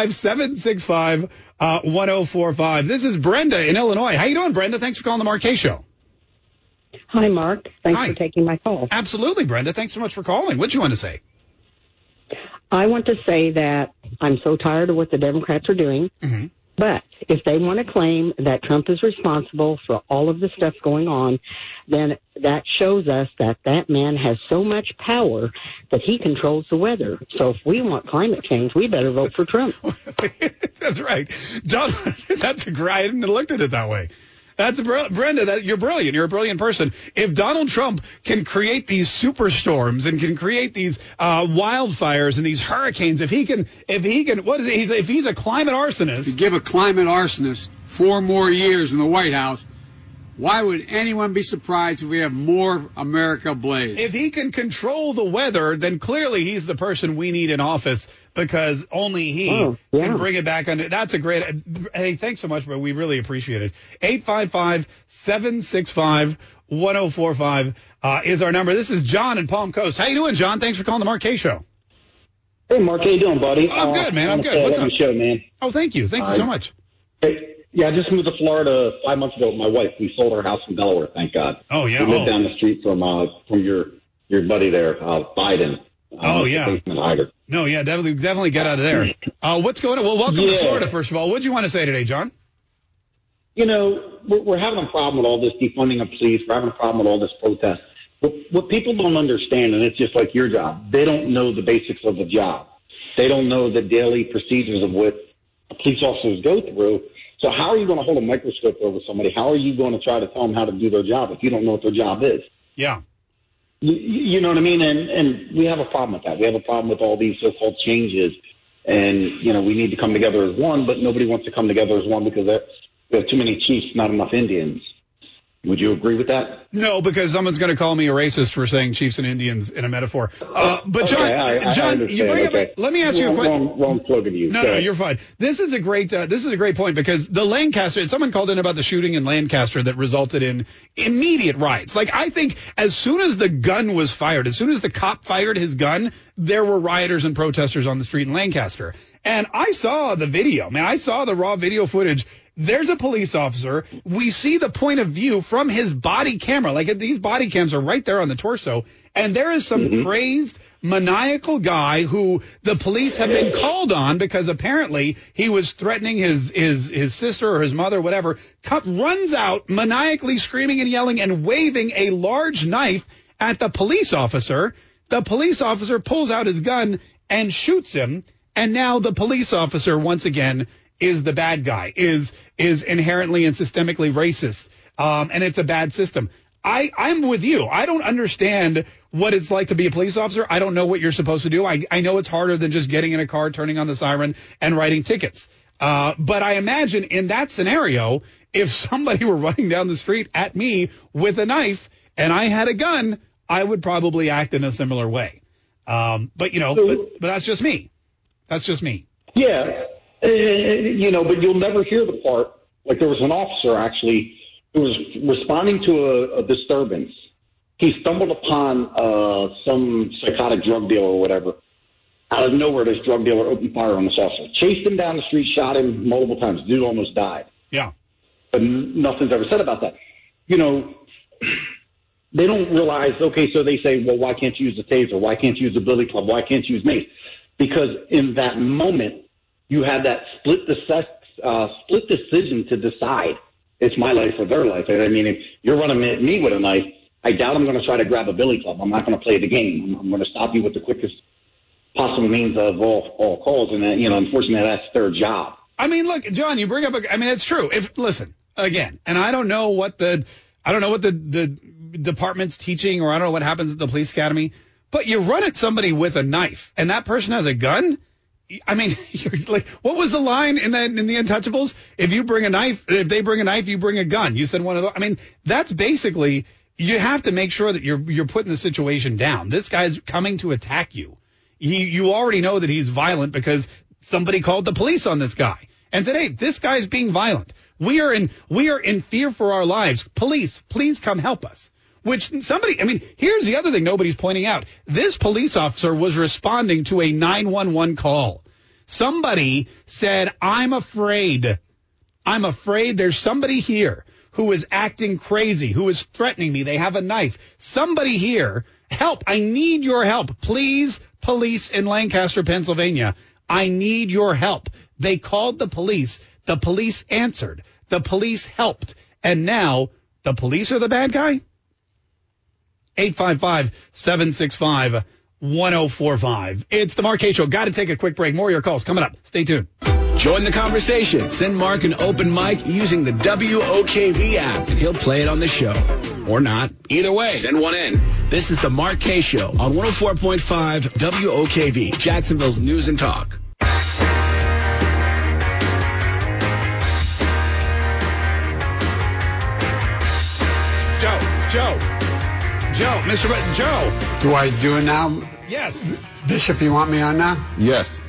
855-765-1045. This is Brenda in Illinois. How you doing, Brenda? Thanks for calling the Mark Kaye Show. Hi, Mark. Thanks for taking my call. Absolutely, Brenda. Thanks so much for calling. What do you want to say? I want to say that I'm so tired of what the Democrats are doing. Mm-hmm. But if they want to claim that Trump is responsible for all of the stuff going on, then that shows us that man has so much power that he controls the weather. So if we want climate change, we better vote for Trump. That's right. John, that's great. I hadn't looked at it that way. That's Brenda. You're brilliant. You're a brilliant person. If Donald Trump can create these superstorms and can create these wildfires and these hurricanes, if he can, what is it? If he's a climate arsonist, to give a climate arsonist 4 more years in the White House, why would anyone be surprised if we have more America ablaze? If he can control the weather, then clearly he's the person we need in office because only he can bring it back under. That's a great. Hey, thanks so much, bro. We really appreciate it. 855-765-1045 is our number. This is John in Palm Coast. How you doing, John? Thanks for calling the Mark Kaye Show. Hey, Mark, how you doing, buddy? I'm good, man. I'm good. What's up? Show, man. Oh, thank you. Thank you so much. Hey, yeah, I just moved to Florida 5 months ago with my wife. We sold our house in Delaware, thank God. Oh, yeah. We live down the street from your buddy there, Biden. Oh, yeah. No, yeah, definitely get out of there. What's going on? Well, welcome to Florida, first of all. What do you want to say today, John? You know, we're having a problem with all this defunding of police. We're having a problem with all this protest. But what people don't understand, and it's just like your job, they don't know the basics of the job. They don't know the daily procedures of what police officers go through. So how are you going to hold a microscope over somebody? How are you going to try to tell them how to do their job if you don't know what their job is? Yeah. You know what I mean? And we have a problem with that. We have a problem with all these so-called changes. And, you know, we need to come together as one, but nobody wants to come together as one because we have too many chiefs, not enough Indians. Would you agree with that? No, because someone's going to call me a racist for saying chiefs and Indians in a metaphor. But John, I John, you bring up. Let me ask you a question. Wrong slogan to use. No, you're fine. This is a great point because the Lancaster. Someone called in about the shooting in Lancaster that resulted in immediate riots. Like I think as soon as the gun was fired, as soon as the cop fired his gun, there were rioters and protesters on the street in Lancaster. And I saw the video. Man, I saw the raw video footage. There's a police officer. We see the point of view from his body camera. Like these body cams are right there on the torso. And there is some crazed, maniacal guy who the police have been called on because apparently he was threatening his sister or his mother, whatever. Cop runs out maniacally screaming and yelling and waving a large knife at the police officer. The police officer pulls out his gun and shoots him. And now the police officer, once again, is the bad guy, is inherently and systemically racist, and it's a bad system. I'm with you. I don't understand what it's like to be a police officer. I don't know what you're supposed to do. I know it's harder than just getting in a car, turning on the siren, and writing tickets. But I imagine in that scenario, if somebody were running down the street at me with a knife and I had a gun, I would probably act in a similar way. But that's just me. That's just me. Yeah. You know, but you'll never hear the part, like there was an officer actually who was responding to a disturbance. He stumbled upon some psychotic drug dealer or whatever. Out of nowhere, this drug dealer opened fire on this officer. Chased him down the street, shot him multiple times. Dude almost died. Yeah. But nothing's ever said about that. You know, they don't realize, okay, so they say, well, why can't you use the taser? Why can't you use the billy club? Why can't you use mace? Because in that moment, you had that split decision to decide it's my life or their life. I mean, if you're running at me with a knife, I doubt I'm going to try to grab a billy club. I'm not going to play the game. I'm going to stop you with the quickest possible means of all calls. And, unfortunately, that's their job. I mean, look, John, you bring up, it's true. Listen, again, and I don't know what the department's teaching, or I don't know what happens at the police academy, but you run at somebody with a knife and that person has a gun. I mean, you're like, what was the line in the Untouchables? If they bring a knife, you bring a gun. You said one of those. I mean, that's basically, you have to make sure that you're putting the situation down. This guy's coming to attack you. You already know that he's violent because somebody called the police on this guy and said, hey, this guy's being violent. We are in fear for our lives. Police, please come help us. Here's the other thing nobody's pointing out. This police officer was responding to a 911 call. Somebody said, I'm afraid there's somebody here who is acting crazy, who is threatening me. They have a knife. Somebody here, help. I need your help. Please, police in Lancaster, Pennsylvania. I need your help. They called the police. The police answered. The police helped. And now the police are the bad guy? 855-765-1045. It's the Mark Kaye Show. Got to take a quick break. More of your calls coming up. Stay tuned. Join the conversation. Send Mark an open mic using the WOKV app, and he'll play it on the show. Or not. Either way, send one in. This is the Mark Kaye Show on 104.5 WOKV, Jacksonville's News and Talk. Joe, Joe. Do I do it now? Yes. Bishop, you want me on now? Yes.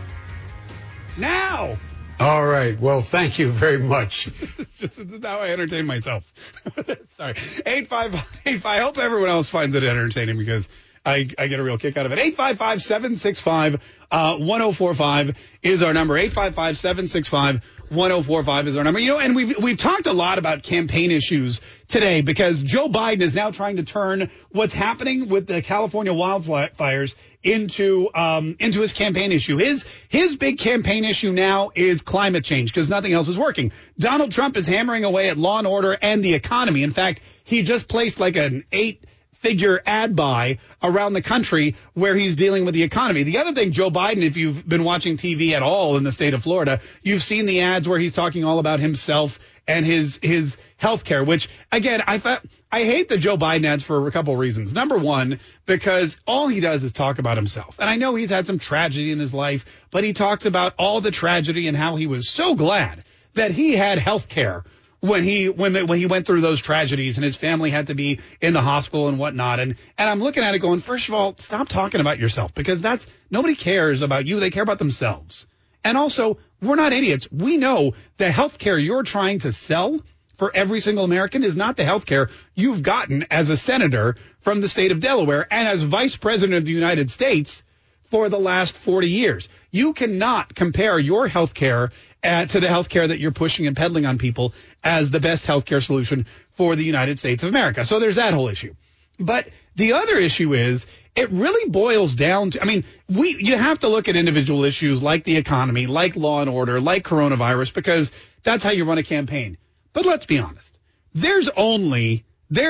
Now. All right. Well, thank you very much. This is how I entertain myself. Sorry. 855. I hope everyone else finds it entertaining because I get a real kick out of it. 855-765-1045 is our number. 855-765-1045 is our number. You know, and we've talked a lot about campaign issues today because Joe Biden is now trying to turn what's happening with the California wildfires into his campaign issue. His big campaign issue now is climate change because nothing else is working. Donald Trump is hammering away at law and order and the economy. In fact, he just placed like an 8-figure ad buy around the country where he's dealing with the economy. The other thing, Joe Biden, if you've been watching TV at all in the state of Florida, you've seen the ads where he's talking all about himself and his health care, which, again, I hate the Joe Biden ads for a couple of reasons. Number one, because all he does is talk about himself. And I know he's had some tragedy in his life, but he talks about all the tragedy and how he was so glad that he had health care when he went through those tragedies and his family had to be in the hospital and whatnot. And I'm looking at it going, first of all, stop talking about yourself because nobody cares about you. They care about themselves. And also, we're not idiots. We know the health care you're trying to sell for every single American is not the health care you've gotten as a senator from the state of Delaware and as vice president of the United States for the last 40 years. You cannot compare your health care to the health care that you're pushing and peddling on people as the best health care solution for the United States of America. So there's that whole issue. But the other issue is it really boils down to, I mean, you have to look at individual issues like the economy, like law and order, like coronavirus, because that's how you run a campaign. But let's be honest. There's only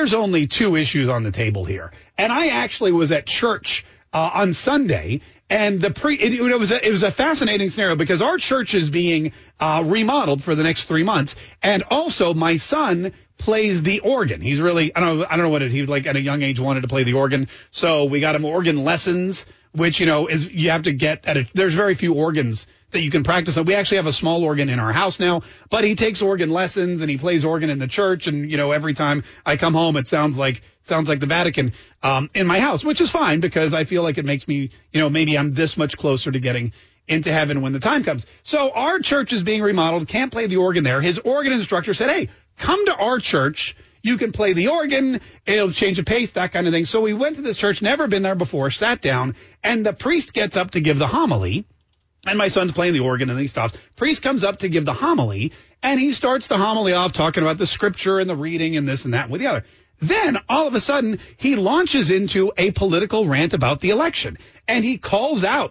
two issues on the table here. And I actually was at church on Sunday, and it was a fascinating scenario because our church is being remodeled for the next 3 months, and also my son plays the organ. He's really I don't know what it is. He like at a young age wanted to play the organ, so we got him organ lessons, which is you have to get there's very few organs that you can practice on. We actually have a small organ in our house now, but he takes organ lessons and he plays organ in the church. And, every time I come home, it sounds like the Vatican in my house, which is fine because I feel like it makes me, maybe I'm this much closer to getting into heaven when the time comes. So our church is being remodeled, can't play the organ there. His organ instructor said, hey, come to our church. You can play the organ. It'll change the pace, that kind of thing. So we went to this church, never been there before, sat down, and the priest gets up to give the homily. And my son's playing the organ, and he stops. Priest comes up to give the homily, and he starts the homily off talking about the scripture and the reading and this and that with the other. Then, all of a sudden, he launches into a political rant about the election, and he calls out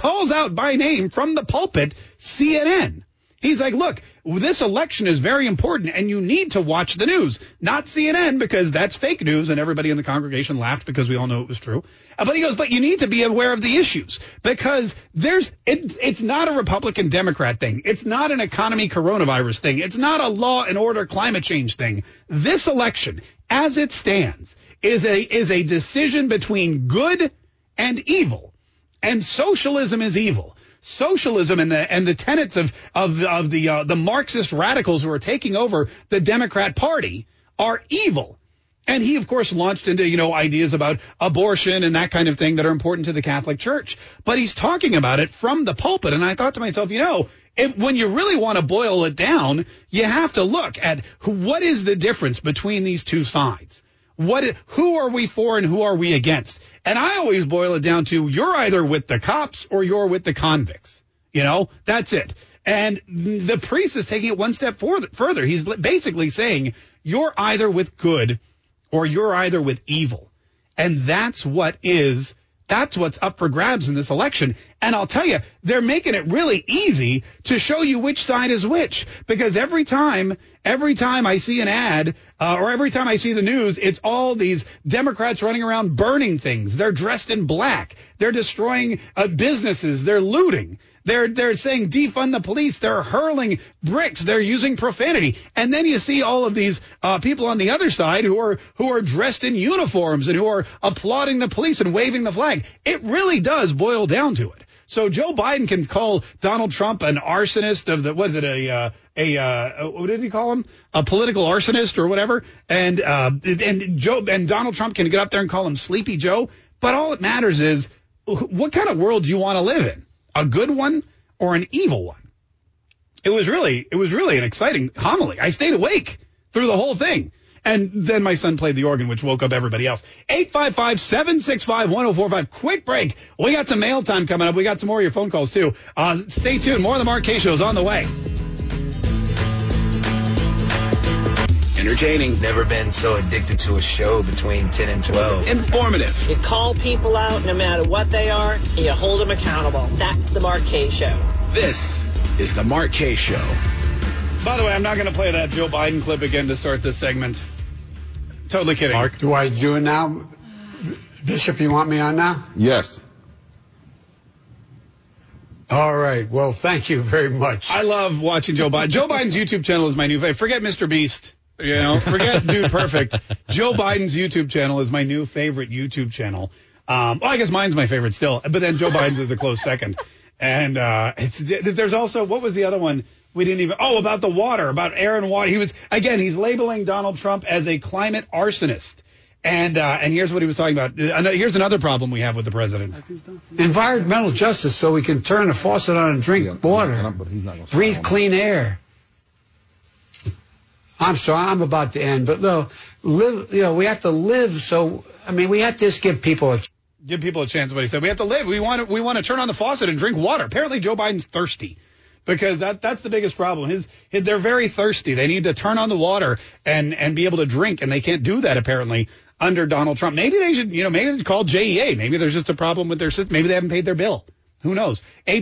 by name from the pulpit CNN. He's like, look, this election is very important, and you need to watch the news, not CNN, because that's fake news, and everybody in the congregation laughed because we all know it was true. But he goes, but you need to be aware of the issues, because it's not a Republican-Democrat thing. It's not an economy coronavirus thing. It's not a law and order climate change thing. This election, as it stands, is a decision between good and evil, and socialism is evil. Socialism and the tenets of the Marxist radicals who are taking over the Democrat Party are evil. And he, of course, launched into, ideas about abortion and that kind of thing that are important to the Catholic Church. But he's talking about it from the pulpit. And I thought to myself, when you really want to boil it down, you have to look at what is the difference between these two sides. Who are we for and who are we against? And I always boil it down to you're either with the cops or you're with the convicts. That's it. And the priest is taking it one step further. He's basically saying you're either with good or you're either with evil. And that's what's up for grabs in this election. And I'll tell you, they're making it really easy to show you which side is which, because every time I see an ad or every time I see the news, it's all these Democrats running around burning things. They're dressed in black. They're destroying businesses. They're looting. They're saying defund the police. They're hurling bricks. They're using profanity. And then you see all of these people on the other side who are dressed in uniforms and who are applauding the police and waving the flag. It really does boil down to it. So Joe Biden can call Donald Trump an arsonist what did he call him? A political arsonist or whatever. And Donald Trump can get up there and call him Sleepy Joe. But all that matters is what kind of world do you want to live in? A good one or an evil one? It was really an exciting homily. I stayed awake through the whole thing. And then my son played the organ, which woke up everybody else. 855-765-1045. Quick break. We got some mail time coming up. We got some more of your phone calls, too. Stay tuned. More of the Mark Kaye Show is on the way. Entertaining. Never been so addicted to a show between 10 and 12. Informative. You call people out no matter what they are, and you hold them accountable. That's the Mark Kaye Show. This is the Mark Kaye Show. By the way, I'm not going to play that Joe Biden clip again to start this segment. Totally kidding. Mark, do I do it now? Bishop, you want me on now? Yes. All right. Well, thank you very much. I love watching Joe Biden. Joe Biden's YouTube channel is my new favorite. Forget Mr. Beast. You know, forget Dude Perfect. Joe Biden's YouTube channel is my new favorite YouTube channel. Well, I guess mine's my favorite still, but then Joe Biden's is a close second. And there's also, what was the other one? We didn't even, about the water, about air and water. He's labeling Donald Trump as a climate arsonist. And here's what he was talking about. Here's another problem we have with the president. Environmental justice, so we can turn a faucet on and drink water, breathe clean air. I'm sorry, I'm about to end, but no, live. We have to live. So we have to just give people a chance. What he said, we have to live. We want to turn on the faucet and drink water. Apparently, Joe Biden's thirsty. Because that's the biggest problem. They're very thirsty. They need to turn on the water and be able to drink, and they can't do that apparently under Donald Trump. Maybe they should, maybe it's called JEA. Maybe there's just a problem with their system. Maybe they haven't paid their bill. Who knows?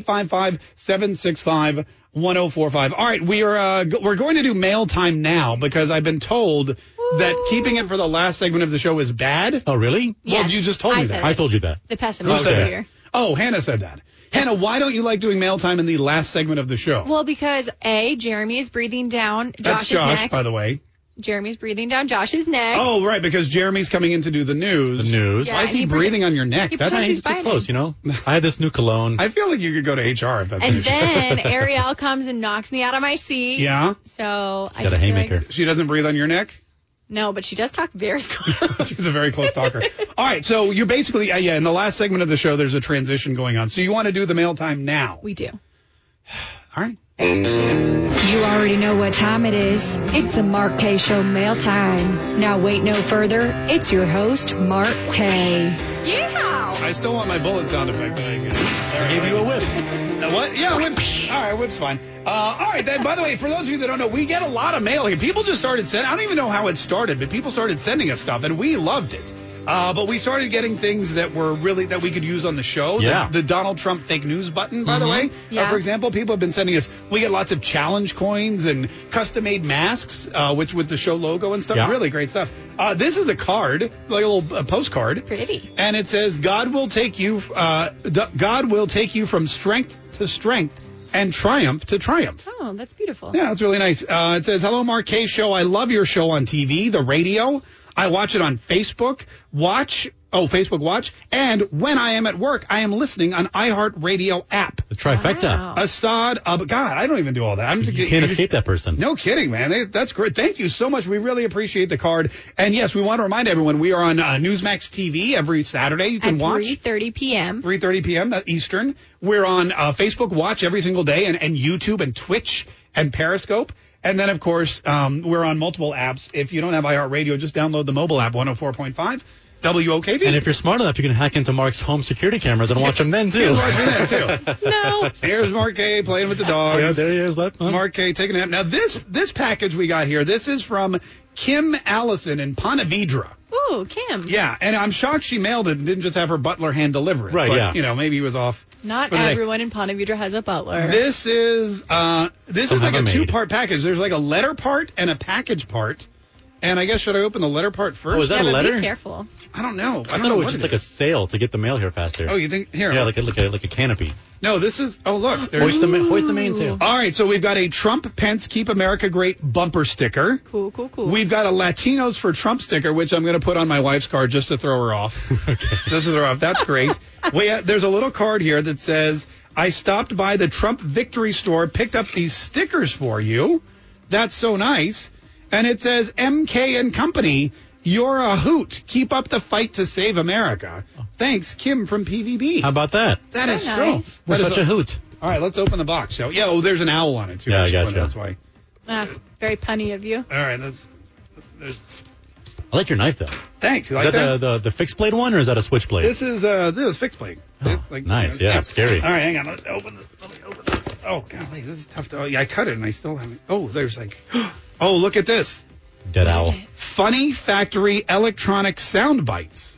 855-765-1045. All right, we're going to do mail time now because I've been told that keeping it for the last segment of the show is bad. Oh, really? Yes. Well, you just told me that. I told you that. The pessimist said over that? here. Oh, Hannah said that. Hannah, why don't you like doing mail time in the last segment of the show? Well, because Jeremy is breathing down That's Josh's Josh, neck. by the way. Jeremy's breathing down Josh's neck. Oh, right, because Jeremy's coming in to do the news. Yeah, Why is he breathing on your neck? That's He's too close, I had this new cologne. I feel like you could go to HR if that's And an issue. then Ariel comes and knocks me out of my seat. Yeah? So I Got a just feel haymaker. like, She doesn't breathe on your neck? no, but she does talk very close. She's a very close talker. All right, so you basically, in the last segment of the show, there's a transition going on. So you want to do the mail time now? We do. All right. You already know what time it is. It's the Mark Kaye Show mail time. Now wait no further. It's your host, Mark Kaye. Yeah. I still want my bullet sound effect. I gave you a whip. What? Yeah, whip. All right, whip's fine. All right, then, by the way, for those of you that don't know, we get a lot of mail here. People just started sending, I don't even know how it started, but people started sending us stuff, and we loved it. But we started getting things that were really, that we could use on the show. Yeah. The Donald Trump fake news button, by the way. Yeah. For example, people have been sending us, we get lots of challenge coins and custom-made masks, which with the show logo and stuff. Yeah. Really great stuff. This is a card, like a little postcard. Pretty. And it says, God will take you from strength to strength and triumph to triumph. Oh, that's beautiful. Yeah, that's really nice. It says, hello, Mark Kaye Show. I love your show on TV, the radio. I watch it on Facebook Watch, and when I am at work, I am listening on iHeartRadio app. The trifecta. Wow. Assad, God, I don't even do all that. You can't escape that person. No kidding, man. That's great. Thank you so much. We really appreciate the card. And yes, we want to remind everyone, we are on Newsmax TV every Saturday. You can watch. 3:30 p.m. 3:30 p.m. Eastern. We're on Facebook Watch every single day, and YouTube and Twitch and Periscope. And then, of course, we're on multiple apps. If you don't have iHeartRadio, just download the mobile app, 104.5 WOKV. And if you're smart enough, you can hack into Mark's home security cameras and watch them then, too. You can watch me then, too. No. Here's Mark Kaye playing with the dogs. Yeah, there he is. Mark Kaye taking a nap. Now, this package we got here, this is from Kim Allison in Ponte Vedra. Ooh, Kim. Yeah, and I'm shocked she mailed it and didn't just have her butler hand deliver it. Right, but, yeah. Maybe he was off. Not for the day. everyone in Ponte Vedra has a butler. This is like have a a maid. two-part package. There's like a letter part and a package part. And I guess, should I open the letter part first? Oh, is that a but letter? Be careful. I don't know. I I don't thought know it what was just it like a is. sail to get the mail here faster. Oh, you think? Here. Yeah, like a canopy. No, this is, oh, look. there's- Hoist the mainsail. All right, so we've got a Trump-Pence Keep America Great bumper sticker. Cool. We've got a Latinos for Trump sticker, which I'm going to put on my wife's card just to throw her off. Okay. Just to throw her off. That's great. There's a little card here that says, I stopped by the Trump Victory Store, picked up these stickers for you. That's so nice. And it says, MK and Company, you're a hoot. Keep up the fight to save America. Thanks, Kim from PVB. How about that? That is nice. so. We're that is such a hoot. All right, let's open the box, shall we? Yeah, there's an owl on it, too. Yeah, I actually, gotcha. That's why. Very punny of you. All right, I like your knife, though. Thanks. You Is like that that? the fixed blade one, or is that a switchblade? This is fixed blade. It's like, Nice. Yeah, it's scary. All right, hang on. Let me open this. Oh, golly, this is tough to... Oh, yeah, I cut it, and I still haven't... Oh, there's like... Oh, look at this. Dead owl. Funny Factory electronic sound bites.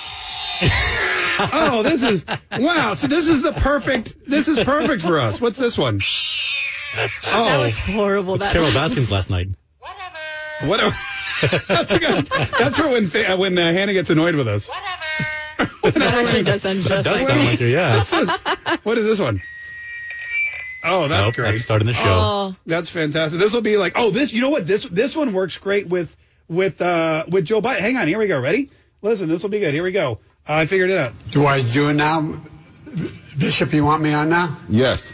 Oh, this is... Wow, so this is perfect for us. What's this one? That Oh, was horrible. It's Carol Baskins last night. whatever. That's for when Hannah gets annoyed with us. That actually does sound just Does like sound me. like her, yeah. What is this one? Oh, that's Nope, great. that's starting the show. Oh, That's fantastic. This will be like, oh, this. You know what? This one works great with Joe Biden. Hang on, here we go. Ready? Listen, this will be good. Here we go. I figured it out. Do I do it now? Bishop, you want me on now? Yes.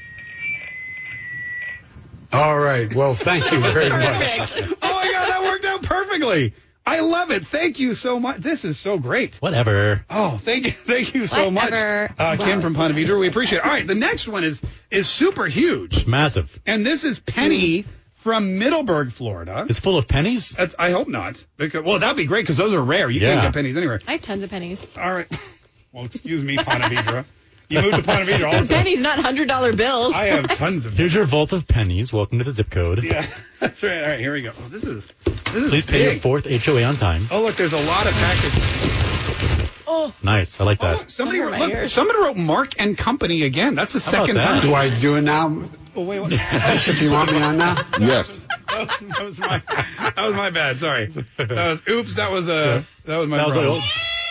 All right. Well, thank you very much. perfect. Oh my God, that worked out perfectly. I love it. Thank you so much. This is so great. Whatever. Oh, thank you so Whatever. much, Kim from Ponte Vedra. We appreciate it. All right, the next one is super huge, Massive. and this is Penny from Middleburg, Florida. It's full of pennies? I hope not. Because, well, that'd be great because those are rare. You can't Yeah. get pennies anywhere. I have tons of pennies. All right. Well, excuse me, Ponte Vedra. You moved to Ponte Vedra The also. pennies, not $100 bills. I have tons of them. Here's your vault of pennies. Welcome to the zip code. Yeah, that's right. All right, here we go. Oh, this is Please pay your big. fourth HOA on time. Oh, look, there's a lot of packages. Oh, Nice. I like Oh, that. look, somebody Under my wrote, ears. somebody wrote Mark and Company again. That's the How about second that? time. Do I do it now? Oh, wait, what? Bishop, you want me on now? Yes. that was my bad. Sorry. That was my That was problem. like,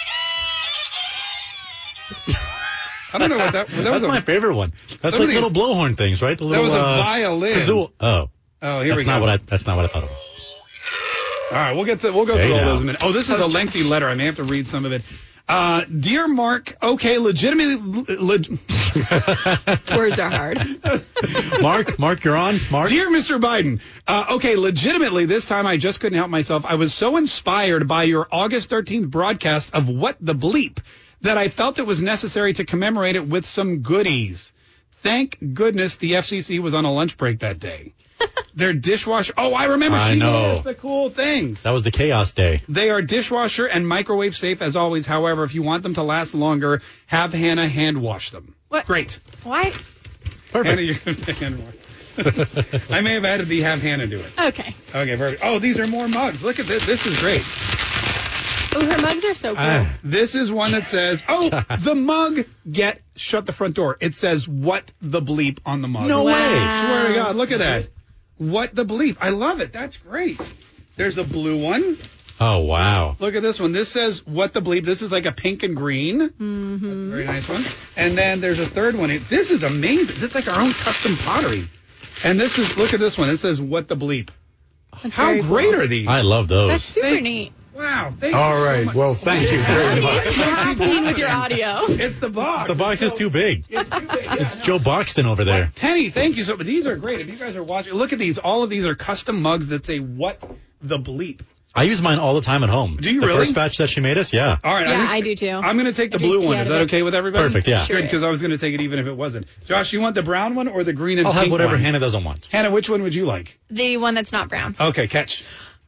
I don't know what that that's was. my favorite one. That's Some of like little these- blowhorn things, right? The little, was a violin. kazoo. Oh. Oh, here we That's go. that's not what I thought it was. All right, we'll go Hey, through all now. those in a minute. Oh, this is a lengthy letter. I may have to read some of it. Dear Mark, okay, legitimately. words are hard. Mark, you're on. Mark. Dear Mr. Biden, okay, legitimately, this time I just couldn't help myself. I was so inspired by your August 13th broadcast of What the Bleep that I felt it was necessary to commemorate it with some goodies. Thank goodness the FCC was on a lunch break that day. Their dishwasher. Oh, I remember. I She know. gave us the cool things. That was the chaos day. They are dishwasher and microwave safe as always. However, if you want them to last longer, have Hannah hand wash them. What? Great. Why? Perfect. Hannah, you have to hand wash. I may have added the have Hannah do it. Okay. Okay, perfect. Oh, these are more mugs. Look at this. This is great. Oh, her mugs are so cool. This is one that says, oh, the mug shut the front door. It says, what the bleep on the mug. No way. Swear to God, look at that. What the bleep. I love it. That's great. There's a blue one. Oh, wow. Look at this one. This says, what the bleep. This is like a pink and green. Mm-hmm. That's a very nice one. And then there's a third one. This is amazing. It's like our own custom pottery. And this is, look at this one. It says, what the bleep. That's How very great cool. are these? I love those. That's super neat. Wow. Thank you All so right. much. Well, thank you very much. What's happening with your audio? It's the box. The box is too big. It's too big. Yeah, It's no. Joe Boxton over there. Penny, thank you so much. These are great. If you guys are watching, look at these. All of these are custom mugs that say what the bleep. I use mine all the time at home. Do you the really? first batch that she made us, yeah. All right. Yeah, I do too. I'm going to take the I drink blue tea one. out Is of that it. okay with everybody? Perfect, yeah. Sure Good, because is. I was going to take it even if it wasn't. Josh, you want the brown one or the green and I'll pink have whatever one? Hannah doesn't want. Hannah, which one would you like? The one that's not brown. Okay, catch.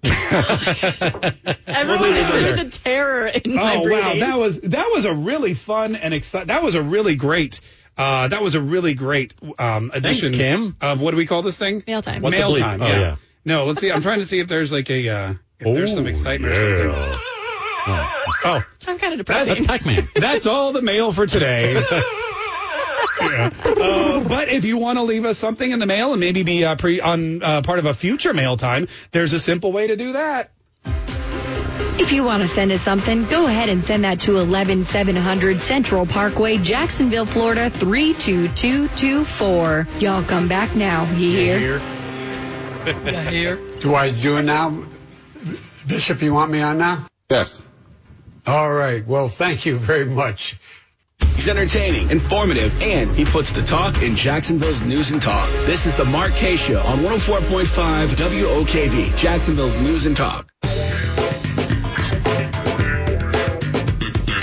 Everyone just heard the terror in my Oh breathing. wow, that was a really fun and exciting. That was a really great. Edition Kim. of what do we call this thing? Mail time. What the Mail bleep? time. Oh, yeah. No, let's see. I'm trying to see if there's like a if there's some excitement or something. Oh, That's kind of depressing. That's Pac-Man. that's all the mail for today. Yeah. But if you want to leave us something in the mail and maybe be part of a future mail time, there's a simple way to do that. If you want to send us something, go ahead and send that to 11700 Central Parkway, Jacksonville, Florida 32224. Y'all come back now. You hear? Do I do it now? Bishop, you want me on now? Yes. All right. Well, thank you very much. He's entertaining, informative, and he puts the talk in Jacksonville's news and talk. This is the Mark K Show on 104.5 WOKV, Jacksonville's news and talk.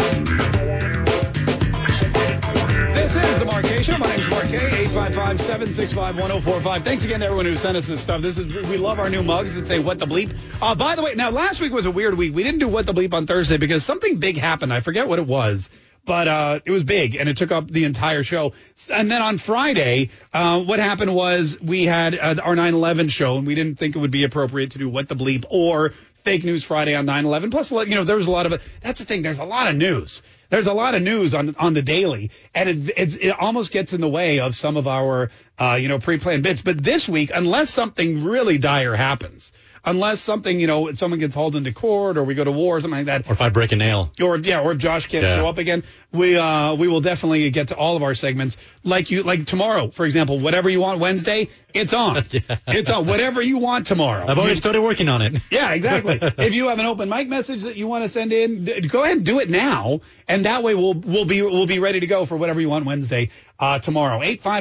This is the Mark K Show. My name is Mark K. 855-760-1065. 855-765-1045. Thanks again to everyone who sent us this stuff. We love our new mugs that say what the bleep. By the way, now last week was a weird week. We didn't do what the bleep on Thursday because something big happened. I forget what it was. But it was big, and it took up the entire show. And then on Friday, what happened was we had our 9/11 show, and we didn't think it would be appropriate to do What the Bleep or Fake News Friday on 9/11. Plus, there was a lot of it. That's the thing. There's a lot of news. There's a lot of news on the daily, and it almost gets in the way of some of our, pre-planned bits. But this week, unless something really dire happens, unless something, someone gets hauled into court or we go to war or something like that. Or if I break a nail. Or if Josh can't show up again, we will definitely get to all of our segments. Like tomorrow, for example, Whatever You Want Wednesday, it's on. It's on. Whatever you want tomorrow. I've already started working on it. Yeah, exactly. If you have an open mic message that you want to send in, go ahead and do it now. And that way we'll be ready to go for Whatever You Want Wednesday tomorrow.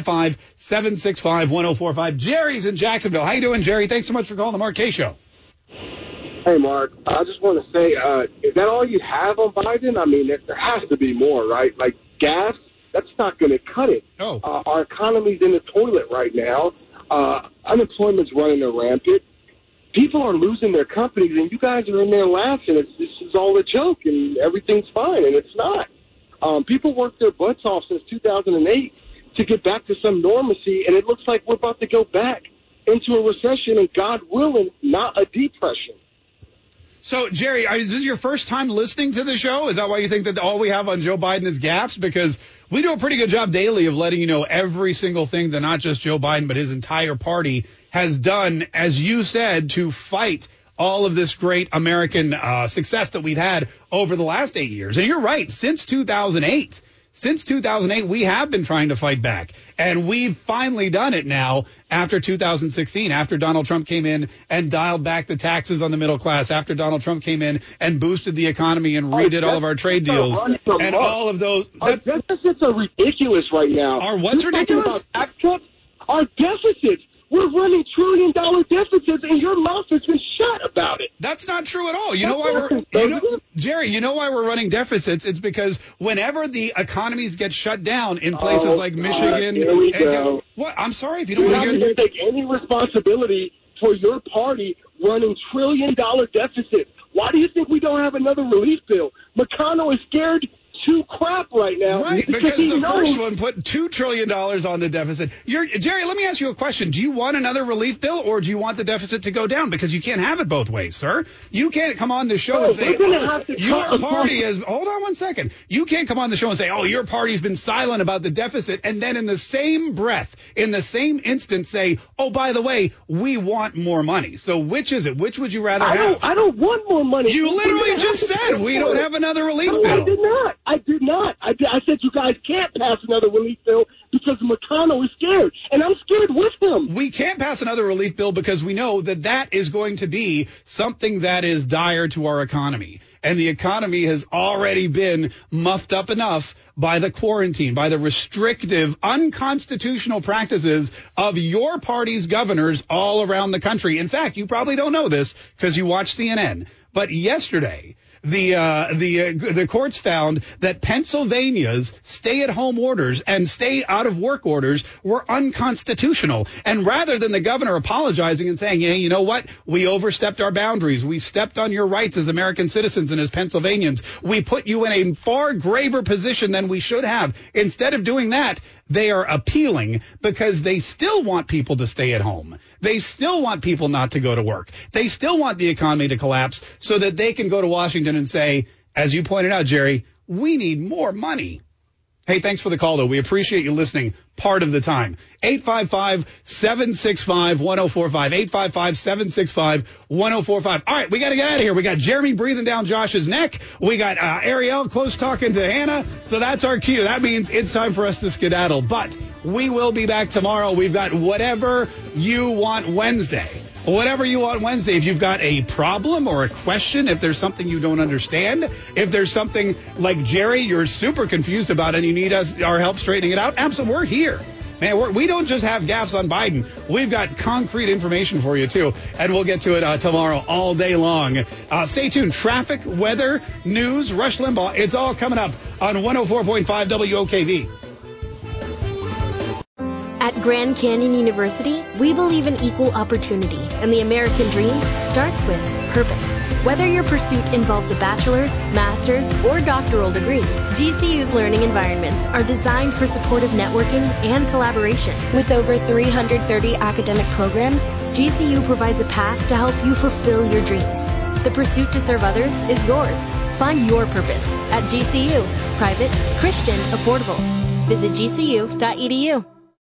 855-765-1045. Jerry's in Jacksonville. How you doing, Jerry? Thanks so much for calling the Mark K Show. Hey, Mark. I just want to say, is that all you have on Biden? I mean, there has to be more, right? Like gas, that's not going to cut it. Oh. Our economy's in the toilet right now. Unemployment's running rampant. People are losing their companies, and you guys are in there laughing. This is all a joke, and everything's fine, and it's not. People worked their butts off since 2008 to get back to some normalcy, and it looks like we're about to go back into a recession, and God willing, not a depression. So, Jerry, is this your first time listening to the show? Is that why you think that all we have on Joe Biden is gaffes? Because we do a pretty good job daily of letting you know every single thing that not just Joe Biden, but his entire party has done, as you said, to fight all of this great American success that we've had over the last 8 years. And you're right, since 2008. Since 2008, we have been trying to fight back, and we've finally done it now after 2016, after Donald Trump came in and dialed back the taxes on the middle class, after Donald Trump came in and boosted the economy and redid all of our trade deals and all of those. Our deficits are ridiculous right now. Our what's ridiculous? About tax cuts? Our deficits. We're running $trillion-dollar deficits, and your mouth has been shut about it. That's not true at all. Jerry, you know why we're running deficits? It's because whenever the economies get shut down in places like Michigan, here we go. What? I'm sorry if you don't You're want to not hear. going to take any responsibility for your party running $trillion-dollar deficits. Why do you think we don't have another relief bill? McConnell is scared to crap right now. Right, because the first one put $2 trillion on the deficit. Jerry, let me ask you a question. Do you want another relief bill, or do you want the deficit to go down? Because you can't have it both ways, sir. You can't come on the show and say, your party is... Hold on one second. You can't come on the show and say, your party's been silent about the deficit, and then in the same breath, in the same instant say, by the way, we want more money. So which is it? Which would you rather have? I don't want more money. You literally just said we don't have another relief bill. I did not. I said you guys can't pass another relief bill because McConnell is scared, and I'm scared with him. We can't pass another relief bill because we know that is going to be something that is dire to our economy. And the economy has already been muffed up enough by the quarantine, by the restrictive, unconstitutional practices of your party's governors all around the country. In fact, you probably don't know this because you watch CNN, but yesterday, the courts found that Pennsylvania's stay-at-home orders and stay-out-of-work orders were unconstitutional. And rather than the governor apologizing and saying, you know what, we overstepped our boundaries, we stepped on your rights as American citizens and as Pennsylvanians, we put you in a far graver position than we should have. Instead of doing that, they are appealing because they still want people to stay at home. They still want people not to go to work. They still want the economy to collapse so that they can go to Washington and say, as you pointed out, Jerry, we need more money. Hey, thanks for the call, though. We appreciate you listening part of the time. 855-765-1045. 855-765-1045. All right, we got to get out of here. We got Jeremy breathing down Josh's neck. We got Ariel close talking to Hannah. So that's our cue. That means it's time for us to skedaddle. But we will be back tomorrow. We've got Whatever You Want Wednesday. Whatever you want Wednesday. If you've got a problem or a question, if there's something you don't understand, if there's something like Jerry you're super confused about and you need our help straightening it out, absolutely, we're here. Man, we don't just have gaffes on Biden. We've got concrete information for you, too. And we'll get to it tomorrow all day long. Stay tuned. Traffic, weather, news, Rush Limbaugh. It's all coming up on 104.5 WOKV. At Grand Canyon University, we believe in equal opportunity, and the American dream starts with purpose. Whether your pursuit involves a bachelor's, master's, or doctoral degree, GCU's learning environments are designed for supportive networking and collaboration. With over 330 academic programs, GCU provides a path to help you fulfill your dreams. The pursuit to serve others is yours. Find your purpose at GCU. Private, Christian, affordable. Visit gcu.edu.